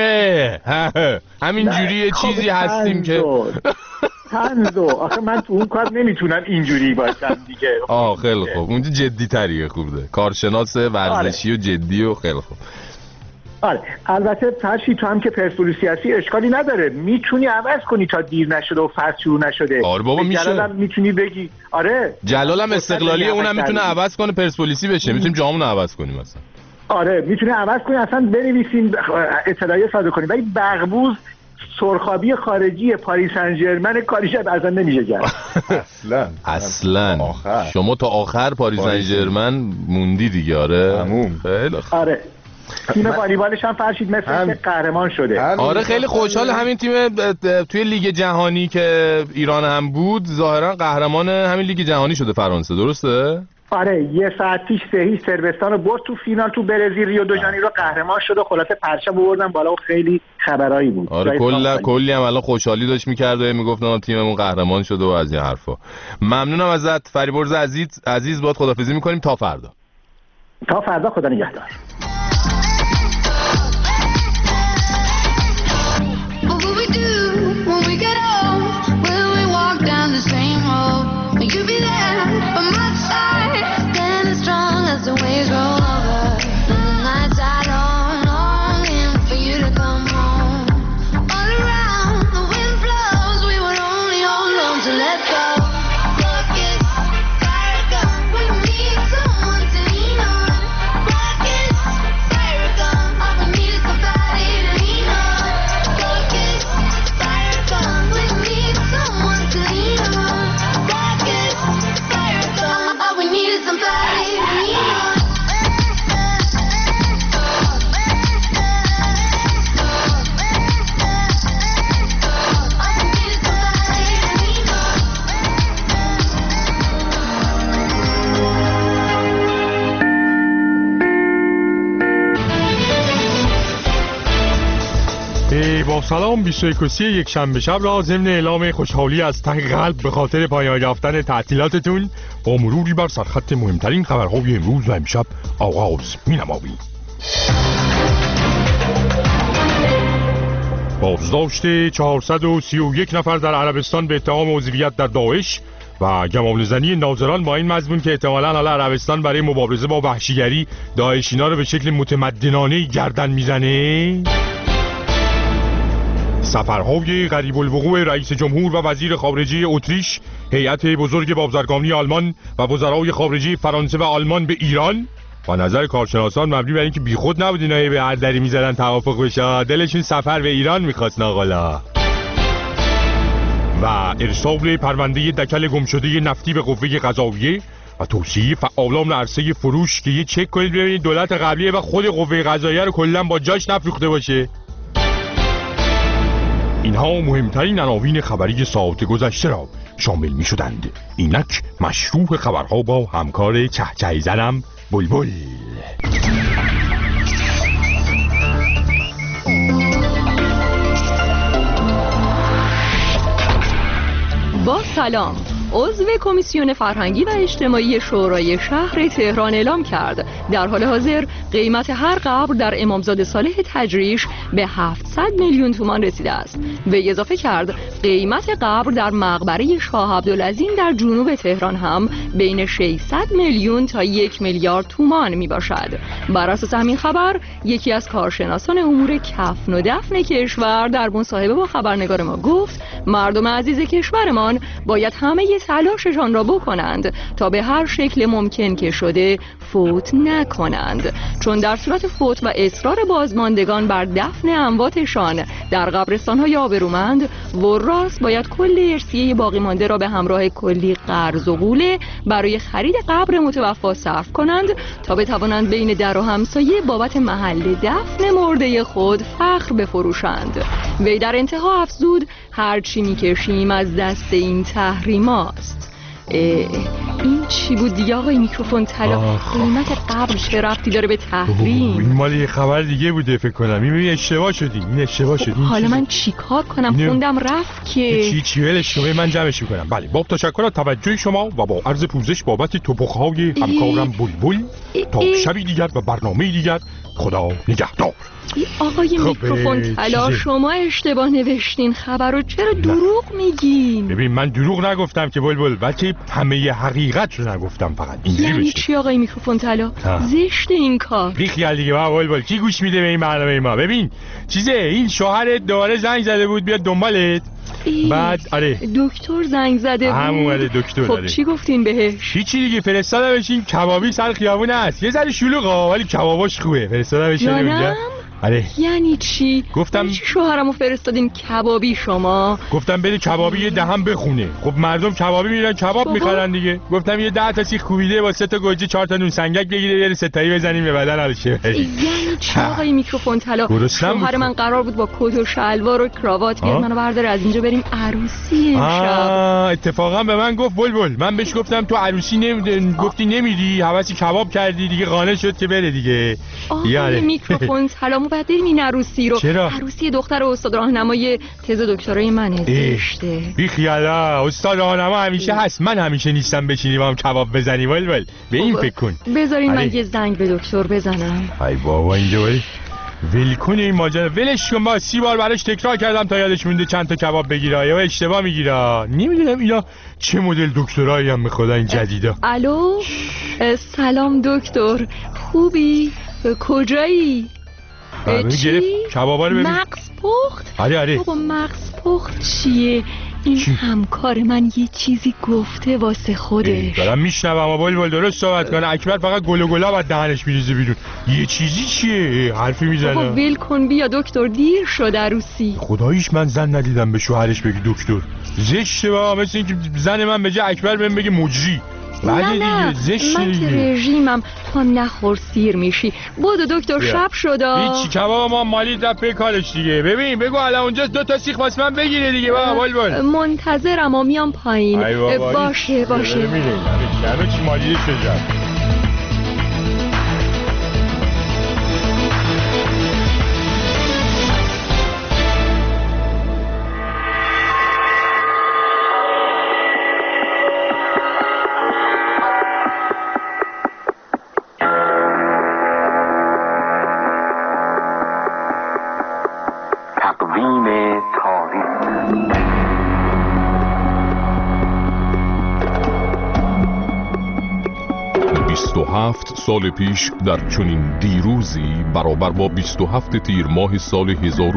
همینجوری چیزی هستیم که تنزو. آخه من تو اون کار نمیتونم اینجوری باشم دیگه. خیلی خوب. اونجا جدی تریه. خوبه. کارشناس ورزشی و جدی و خیلی خوب. آره البته فرشی تو هم که پرسپولیسی هستی اشکالی نداره، میتونی عوض کنی تا دیر نشده و فصل شروع نشده. آره بابا میشه. جلالم میتونی بگی. آره جلالم استقلالی اونم میتونه عوض کنه پرسپولیسی بشه. میتونیم جامون رو عوض کنیم مثلا. آره میتونی عوض کنی، اصلا بنویسین اطلاعیه صادر کنی، ولی بغبوز سرخابی خارجی پاریس سن ژرمن کاریش اصلا نمیشه کرد. اصلا شما تا آخر پاریس سن ژرمن موندی دیگه. آره خیلی آره تیم والیبالش هم فرشید مثل قهرمان شده. آره خیلی خوشحال. همین تیم توی لیگ جهانی که ایران هم بود ظاهرا قهرمان همین لیگ جهانی شده فرانسه، درسته؟ آره یه ساعت پیش 3-0 صربستان رو برد تو فینال تو برزیل، ریو دو ژانیرو قهرمان شد و خلاصه پرچم آوردن بالا و خیلی خبرایی بود. آره کلی هم الان خوشحالی داشت می‌کرد و میگفتن تیممون قهرمان شده و از این حرفا. ممنونم ازت فریبرز عزیز باهات خداحافظی می‌کنیم تا فردا. تا فردا، خدا نگهدار. با سلام 21 یک شنبه شب را ضمن اعلام خوشحالی از ته قلب به خاطر پایان یافتن تعطیلاتتون با مروری بر سرخط مهمترین خبرهای امروز و امشب آغاز می‌نماییم. بازداشت 431 نفر در عربستان به اتهام عضویت در داعش و گمانه‌زنی ناظران با این مضمون که احتمالاً حالا عربستان برای مبارزه با وحشیگری داعشینا رو به شکل متمدنانه گردن میزنه. سفرهای غریب الوقوع رئیس جمهور و وزیر خارجه اتریش، هیئت بزرگ بازرگانی آلمان و وزرای خارجه فرانسه و آلمان به ایران و نظر کارشناسان مبنی بر اینکه بیخود نبود اینا به هر دری میزدن توافق بشه، دلشون سفر به ایران میخواست ناقلا. و ارسال پرونده دکل گمشده نفتی به قوه قضاییه و توصیه فعالان عرصه فروش که یه چک کنید ببینید دولت قبلیه و خود قوه قضاییه رو کلا با جاش نفروخته باشه. اینها مهمترین عناوین خبری ساعت گذشته را شامل می شدند. اینک مشروع خبرها با همکار چهچه زنم بلبل. با سلام. عضو کمیسیون فرهنگی و اجتماعی شورای شهر تهران اعلام کرد در حال حاضر قیمت هر قبر در امامزاده صالح تجریش به 700 میلیون تومان رسیده است. وی اضافه کرد قیمت قبر در مقبره شاه عبدالعظیم در جنوب تهران هم بین 600 میلیون تا 1 میلیارد تومان می باشد. بر اساس همین خبر یکی از کارشناسان امور کفن و دفن کشور در مصاحبه با خبرنگار ما گفت مردم عزیز کشورمان باید همه تلاششان را بکنند تا به هر شکل ممکن که شده فوت نکنند، چون در صورت فوت و اصرار بازماندگان بر دفن امواتشان در قبرستان‌های آبرومند وراث باید کل ارثیه باقی مانده را به همراه کلی قرض و غوله برای خرید قبر متوفا صرف کنند تا بتوانند بین در و همسایه بابت محل دفن مرده خود فخر بفروشند. وی در انتها افزود هرچی میکشیم از دست این تحریماست. این چی بود دیگه آقای میکروفون طلا؟ قیمت قبر چه ربطی داره به تحریم؟ این مال یه خبر دیگه بوده فکر کنم. این اشتباه شدی. حالا من چیکار کنم؟ خوندم رفت که چی ولش کن، من جمعش میکنم. بله با تشکر از توجه شما و با عرض پوزش بابت توپخ‌های همکارم بلبل تا شبی دیگر و برنامه دیگر خدا نگهدار. آقای میکروفون طلا شما اشتباه نوشتین خبر رو، چرا دروغ میگین؟ ببین من دروغ نگفتم که بلبل، بلکه همه حقیقت رو نگفتم، فقط اینجوری یعنی چی آقای میکروفون طلا؟ زشت این کار. بیخیال دیگه بلبل، کی گوش میده به این برنامه ما؟ ببین چیزه این شوهرت دوباره زنگ زده بود بیاد دنبالت بعد آره دکتر زنگ زده بود. همون دکتر. خب چی گفتین بهش؟ هیچی دیگه، فرستادمش این کبابی سر خیابون هست، یه ذره شلوغه ولی کباباش خوبه، فرستادمش اونجا. آره. یعنی چی؟ گفتم چی شوهرمو فرستادین کبابی شما؟ گفتم بده کبابی یه دهم بخونه. خب مردم کبابی میرن کباب میخورن دیگه. گفتم یه 10 تا سیخ کوبیده با 3 تا گوجه 4 تا نون سنگک بگیره یه ستایی بزنیم به بدن حالشه. یعنی چی آقای میکروفون طلا؟ شوهر من قرار بود با کت و شلوار و کراوات بیاد منو برداره از اینجا بریم عروسی امشب. اتفاقا به من گفت بلبل، من بهش گفتم تو عروسی گفتی نمیری، حواسی کباب کردی دیگه، قانع شد که بره دیگه. آقای میکروفون طلا بعد بریم این عروسی رو. چرا؟ عروسی دختر استاد راهنمای تز دکترای منه. زشته. بی خیالا، استاد راهنما همیشه هست، من همیشه نیستم بشینیم هم کباب بزنیم. ول به این فکر کن. بذارین من یه زنگ به دکتر بزنم. ای بابا اینجا ول کن این ماجرا، ولش کن. با 30 بار براش تکرار کردم تا یادش مونده چند تا کباب بگیره یا اشتباه میگیره. نمیدونم اینا چه مدل دکترایی هم میخواد این جدیدا. الو سلام دکتر، خوبی؟ کجایی؟ چی؟ کبابا رو ببین. مغز پخت؟ آره. بابا مغز پخت چیه؟ این همکار من یه چیزی گفته واسه خودش. دارم میشنوم بلبل درست صحبت کنه. اکبر فقط گل و گلا بعد دهنش میریزه بیرون. یه چیزی چیه؟ حرفی میزنه. بابا ول کن بیا دکتر، دیر شد عروسی. خداییش من زن ندیدم به شوهرش بگی دکتر. زشته بابا، مثل اینکه زن من به جای اکبر بهم بگه مجری. نه من که رژیمم، تو هم نخور سیر میشی. بودو دکتر شب شده. هیچی کباب ما مالی دفعه کارش دیگه. ببین بگو الان اونجا 2 تا سیخ واسه من بگیره دیگه. بابا بلبل منتظرم و میام پایین. باشه همه چی مالی شده. تقویم تاریخ 27 سال پیش در چنین دیروزی برابر با 27 تیر ماه سال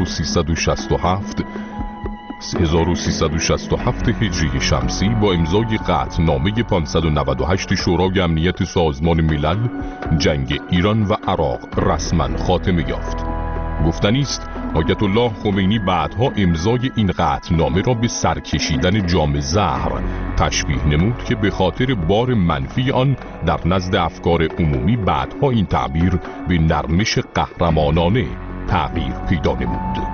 1367 هجری شمسی با امضای قطعنامه 598 شورای امنیت سازمان ملل جنگ ایران و عراق رسما خاتمه یافت. گفتنی است آیت الله خمینی بعدها امضای این قطعنامه را به سرکشیدن جام زهر تشبیه نمود که به خاطر بار منفی آن در نزد افکار عمومی بعدها این تعبیر به نرمش قهرمانانه تغییر پیدا نمود.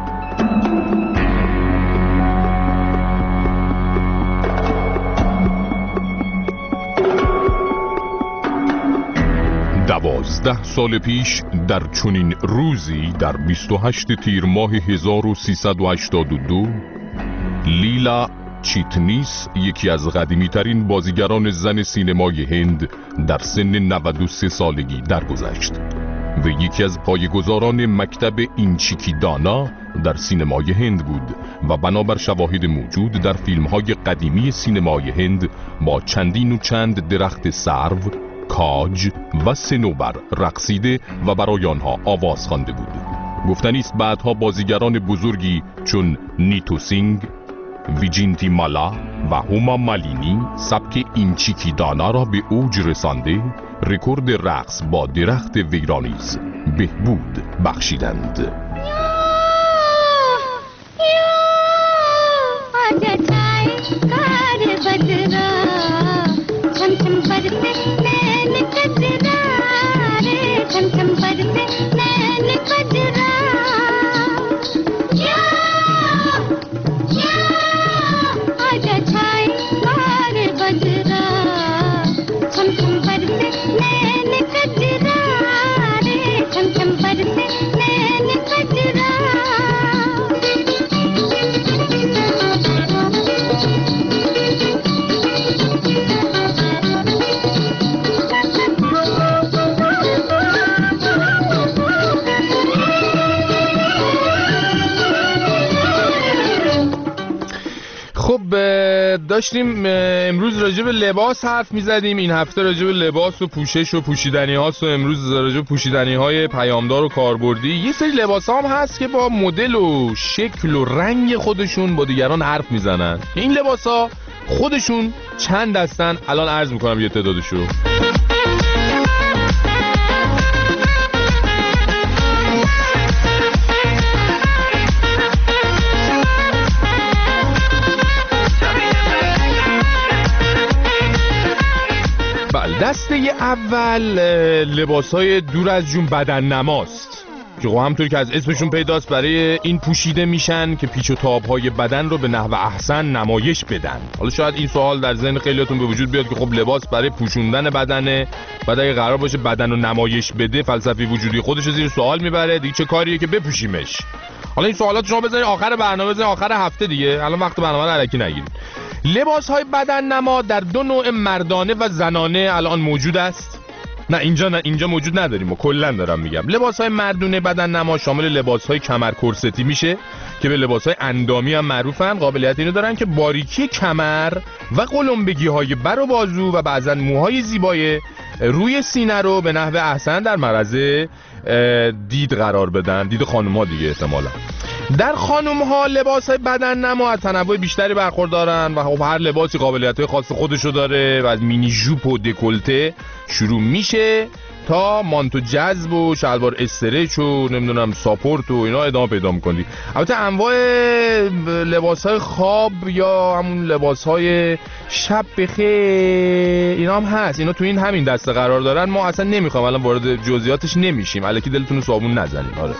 دوازده سال پیش در چنین روزی در 28 تیر ماه 1382 لیلا چیتنیس یکی از قدیمی ترین بازیگران زن سینمای هند در سن 93 سالگی درگذشت و یکی از پایه‌گذاران مکتب اینچیکی دانا در سینمای هند بود و بنابر شواهد موجود در فیلم‌های قدیمی سینمای هند با چندین و چند درخت سرو، کاج و صنوبر رقصیده و برای آنها آواز خوانده بود. گفتنی است بعدها بازیگران بزرگی چون نیتو سینگ، ویجینتی مالا و هوما مالینی سبک اینچیکی دانا را به اوج رسانده، رکورد رقص با درخت ویرانیز بهبود بخشیدند. خب داشتیم امروز راجع به لباس حرف میزدیم. این هفته راجع به لباس و پوشش و پوشیدنی هاست و امروز راجع به پوشیدنی های پیامدار و کاربردی. یه سری لباس هم هست که با مدل و شکل و رنگ خودشون با دیگران حرف میزنن. این لباس ها خودشون چند دستن؟ الان عرض میکنم یه تعدادشو. دسته اول لباس‌های دور از جون بدن نماست که همونطوری که از اسمشون پیداست برای این پوشیده میشن که پیچ و تاب‌های بدن رو به نحو احسن نمایش بدن. حالا شاید این سوال در ذهن خیلیاتون به وجود بیاد که خب لباس برای پوشوندن بدنه، بعد اگه قرار باشه بدن رو نمایش بده فلسفی وجودی خودش رو زیر سوال میبره، دیگه چه کاریه که بپوشیمش؟ حالا این سوالات شما بذارید آخر برنامه، بذارید آخر هفته دیگه، الان وقت برنامه رو الکی نگیرید. لباس‌های بدن نما در دو نوع مردانه و زنانه الان موجود است. نه اینجا موجود نداریم و کلا دارم میگم. لباس‌های مردونه بدن نما شامل لباس‌های کمر کرستی میشه که به لباس‌های اندامی هم معروفن. قابلیت اینو دارن که باریکی کمر و قلمبگی‌های بر و بازو و بعضن موهای زیبای روی سینه رو به نحو احسن در معرض دید قرار بدن، دید خانم‌ها دیگه احتمالاً. در خانم‌ها لباس‌های بدن نما از تنوع بیشتری برخوردارن و خب هر لباسی قابلیت‌های خاص خودشو داره و از مینی ژوپ و دکولته شروع میشه تا مانتو جذب و شلوار استرچ و نمیدونم ساپورت و اینا ادامه پیدا می‌کنی. البته انواع لباس‌های خواب یا همون لباس‌های شب بخیر اینا هم هست. اینا تو این همین دسته قرار دارن. ما اصلا نمی‌خوام الان وارد جزئیاتش نمیشیم. الکی دلتون رو صابون نزنید. آره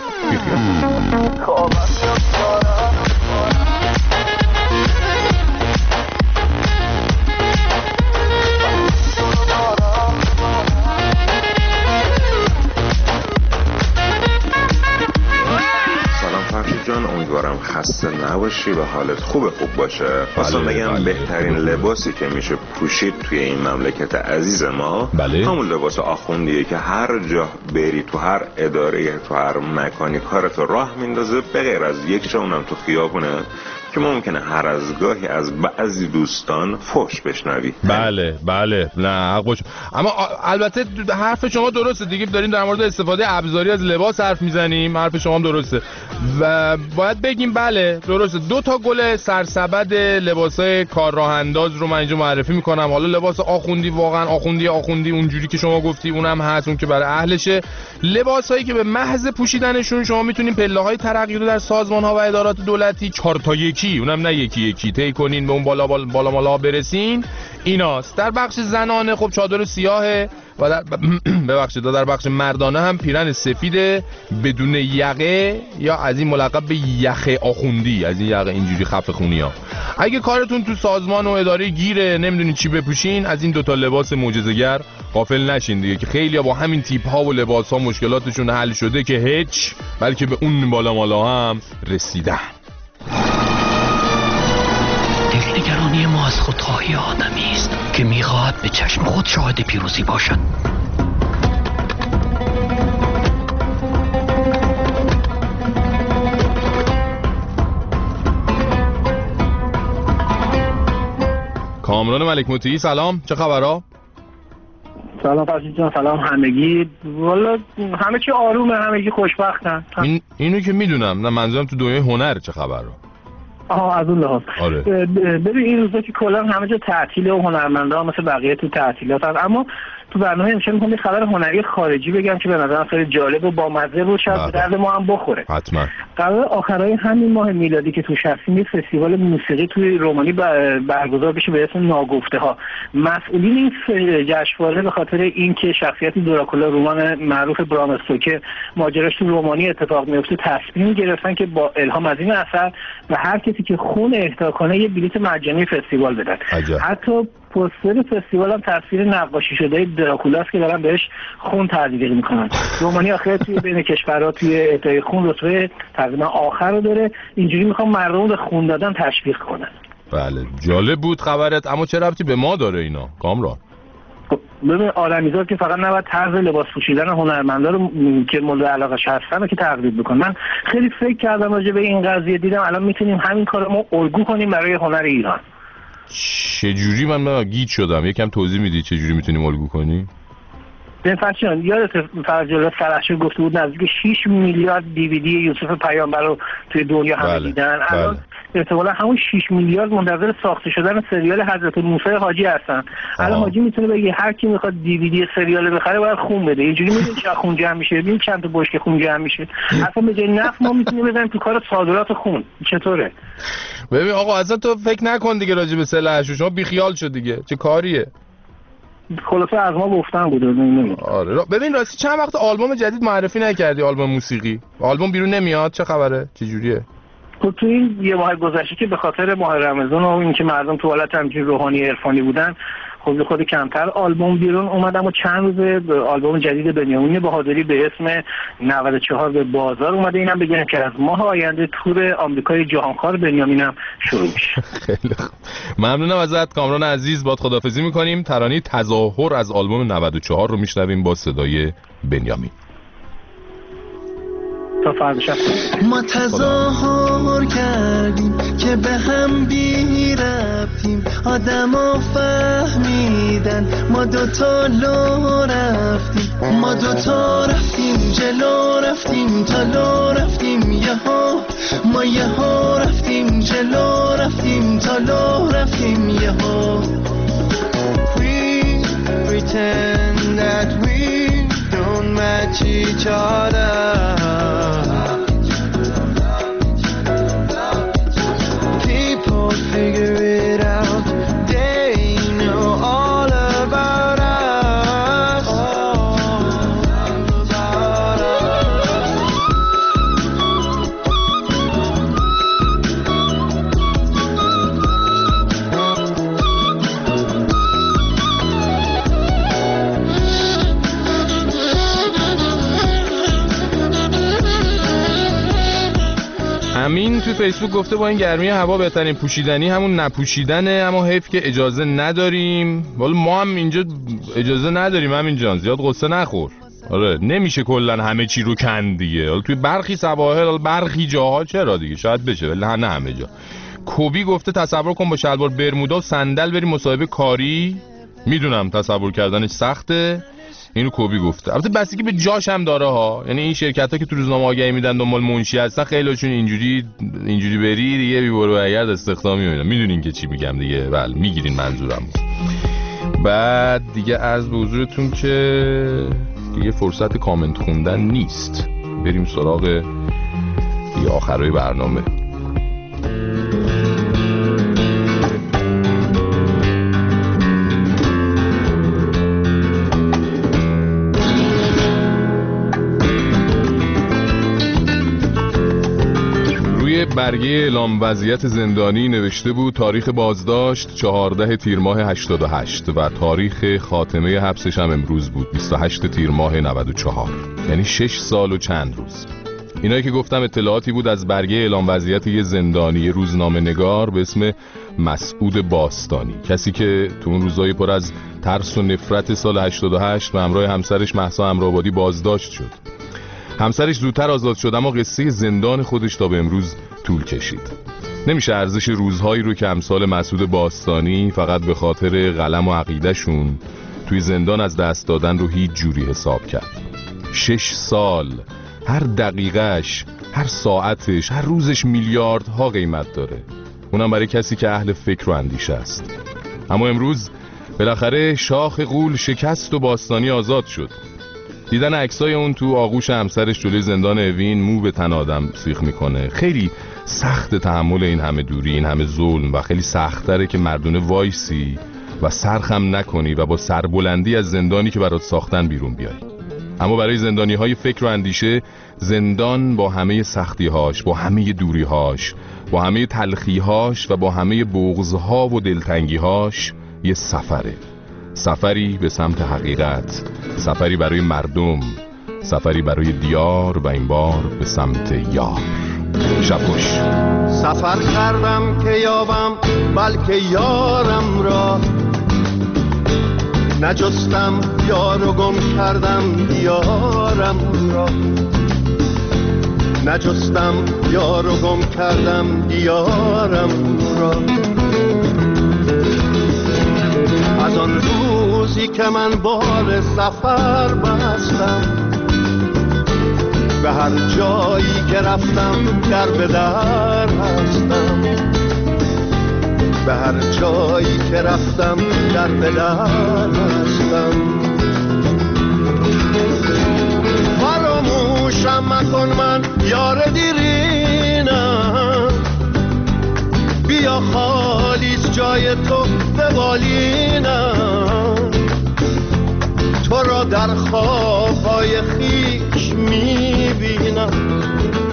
جان، امیدوارم خسته نباشی و حالت خوب باشه. اصلا بگم بهترین لباسی که میشه پوشید توی این مملکت عزیز ما همون لباس آخوندیه که هر جا بری، تو هر اداره، تو هر مکانی کارت راه میندازه، به غیر از یک جا اونم تو خیابونه که ممکنه هر از گاهی از بعضی دوستان فحش بشنوی. بله نه حق باشه. اما البته حرف شما درسته دیگه، داریم در مورد استفاده ابزاری از لباس حرف میزنیم. حرف شما هم درسته و باید بگیم بله درسته. 2 تا گل سرسبد لباسای کار راه انداز رو من اینجا معرفی میکنم. حالا لباس آخوندی، واقعا آخوندی اونجوری که شما گفتی اونم هست، اون که برای اهلشه. لباسایی که به محض پوشیدنشون شما میتونین پله‌های ترقی رو در سازمان‌ها و ادارات دولتی 4 تا 1 اونم نه یکی طی کنین به اون بالا مالا برسین. ایناست. در بخش زنانه خب چادر سیاهه و در بخش مردانه هم پیرن سفید بدون یقه یا از این ملقب به یخه آخوندی، از این یقه اینجوری خفه خونی‌ها. اگه کارتون تو سازمان و اداره گیره نمیدونین چی بپوشین، از این 2 تا لباس معجزه‌گر غافل نشین دیگه که خیلی‌ها با همین تیپ‌ها و لباس‌ها مشکلاتشون حل شده که هیچ، بلکه به اون بالا مالا هم رسیدن. دلنگرانی ما از خودخواهی آدمی است که میخواهد به چشم خود شاهد پیروزی باشد. کامران ملک مطیعی سلام، چه خبرها؟ سلام فرشید جان، سلام همگی. والا همه چی آرومه، همگی خوشبختن. اینو که میدونم، نه منظورم تو دنیای هنر چه خبره؟ از اون لحاظ. آره. ببین این روزا که کلا همه جا تعطیله و هنرمندان مثل بقیه تو تعطیلاتن، اما تو برنامه امشب میخوام یه خبر هنری خارجی بگم که به نظرم خیلی جالب و بامزه بود، شاید به درد ما هم بخوره. حتما. قرار آخرای همین ماه میلادی که تو هستیم یک فستیوال موسیقی توی رومانی برگزار بشه به اسم ناگفته ها. مسئولین این جشنواره به خاطر اینکه شخصیت دراکولا رمان معروف برام استوکر ماجراش تو رومانی اتفاق میفته تصمیم گرفتن که با الهام از این اثر به هر کسی که خون اهدا کنه یه بلیت مجانی فستیوال بدن. حتی پوستر فستیوال هم تصویر نقاشی شده دراکولاست که دارن بهش خون تزریق میکنن. رومانی آخر توی بین کشورها توی اهدای خون رتبه تقریبا آخر رو داره. اینجوری میخوام مردم به خون دادن تشویق کنن. بله جالب بود خبرت، اما چه ربطی به ما داره اینا کامران؟ ببین آدمیزاد که فقط نباید طرز لباس پوشیدن هنرمندا رو که مورد علاقه‌ش هستن که تقلید بکنه. من خیلی فکر کردم راجع به این قضیه، دیدم الان میتونیم همین کارو ما الگو کنیم برای هنر ایران. چجوری؟ من گیج شدم، یکم توضیح میدی چجوری میتونیم الگو کنیم؟ ببین فرشان، یادت فرجالله فرحشور گفته بود نزدیک 6 میلیارد دیویدی یوسف پیامبر رو توی دنیا همه دیدن. الان احتمالاً همون 6 میلیارد منتظر ساخته شدن سریال حضرت موسی حاجی هستن. الان حاجی میتونه بگه هر کی میخواد دیویدی سریال بخره باید خون بده. اینجوری میدونی چقدر خون جمع میشه، ببین چند تا بشکه خون جمع میشه. اصلا به جای نفت ما میتونیم بزنیم تو کار صادرات خون. چطوره؟ ببین آقا اصلا تو فکر نکن دیگه راجع به سلاح، شما بیخیال شد دیگه، چه کاریه؟ خلاصه از ما گفتن بود. آره ببین راستی چند وقت آلبوم جدید معرفی نکردی؟ آلبوم موسیقی، آلبوم بیرون نمیاد، چه خبره؟ چه جوریه؟ تو این یه ماه گذشته که به خاطر ماه رمضان و اینکه مردم تو حالت همچین روحانی عرفانی بودن خود کمتر آلبوم بیرون اومد، اما چند روز آلبوم جدید بنیامین بهادری به اسم 94 به بازار اومده. اینم بگم که از ماه آینده تور آمریکای جهانخوار بنیامینم شروع میشه. خیلی خوب، ممنونم ازت کامران عزیز، باد خداحافظی میکنیم. ترانه تظاهر از آلبوم 94 رو میشنویم با صدای بنیامین. ما تظاهر کردیم که به هم بی رفتیم، آدما فهمیدن ما دوتا لو رفتیم، ما دوتا رفتیم جلو رفتیم تا لو رفتیم یهو، ما یهو رفتیم جلو رفتیم تا لو رفتیم یهو. We pretend that we don't match each other. People figure it out. They know all about us. All about us. امین تو فیسبوک گفته با این گرمی هوا بهترین پوشیدنی همون نپوشیدنه، اما حیف که اجازه نداریم. والا ما هم اینجا اجازه نداریم همین جان، زیاد قصه نخور. آره نمیشه کلا همه چی رو کند دیگه. حالا توی برخی سواحل، برخی جاها چرا دیگه شاید بشه ولی نه همه جا. کوبی گفته تصور کن با شلوار برمودا و صندل بری مصاحبه کاری. میدونم تصور کردنش سخته، اینو کوبی گفته. البته بستگی به جاش هم داره ها، یعنی این شرکت‌ها که تو روزنامه آگهی میدن دنبال منشی هستن خیلیشون اینجوری بری دیگه بی برو برگرد استخدامی میبینن. میدونین که چی میگم دیگه، بله میگیرین منظورم. بعد دیگه عرض به حضورتون که دیگه فرصت کامنت خوندن نیست، بریم سراغ دیگه آخرای برنامه. برگه اعلام وضعیت زندانی نوشته بود تاریخ بازداشت 14 تیر ماه 88 و تاریخ خاتمه حبسش هم امروز بود 28 تیر ماه 94، یعنی 6 سال و چند روز. اینایی که گفتم اطلاعاتی بود از برگه اعلام وضعیت یه زندانی روزنامه نگار به اسم مسعود باستانی، کسی که تو اون روزای پر از ترس و نفرت سال 88 به همراه همسرش مهسا امرآبادی بازداشت شد. همسرش زودتر آزاد شد اما قصه زندان خودش تا به امروز طول کشید. نمیشه ارزش روزهایی رو که امثال مسعود باستانی فقط به خاطر قلم و عقیدهشون توی زندان از دست دادن رو هیچ جوری حساب کرد. 6 سال، هر دقیقهش، هر ساعتش، هر روزش میلیاردها قیمت داره، اونم برای کسی که اهل فکر و اندیشه است. اما امروز بالاخره شاخ غول شکست و باستانی آزاد شد. دیدن عکسای اون تو آغوش همسرش جلوی زندان اوین مو به تن آدم سیخ میکنه. خیلی سخت تحمل این همه دوری، این همه ظلم و خیلی سخت‌تره که مردونه وایسی و سرخم نکنی و با سربلندی از زندانی که برات ساختن بیرون بیای. اما برای زندانی‌های فکر و اندیشه زندان با همه سختی‌هاش، با همه دوری‌هاش، با همه تلخی‌هاش و با همه بغض‌ها و دلتنگی‌هاش یه سفره. سفری به سمت حقیقت، سفری برای مردم، سفری برای دیار و این بار به سمت یار. شب‌خوش. سفر کردم که یابم بلکه یارم را، نجستم یار و گم کردم دیارم را، نجستم یار و گم کردم دیارم را. از آن روزی که من بال سفر بستم، به هر جایی که رفتم در به در هستم، به هر جایی که رفتم در به در هستم. فراموشم مکن من یار دیرینم، بیا خالیست جای تو به بالینم. تو را در خوابهای خیش میبینم،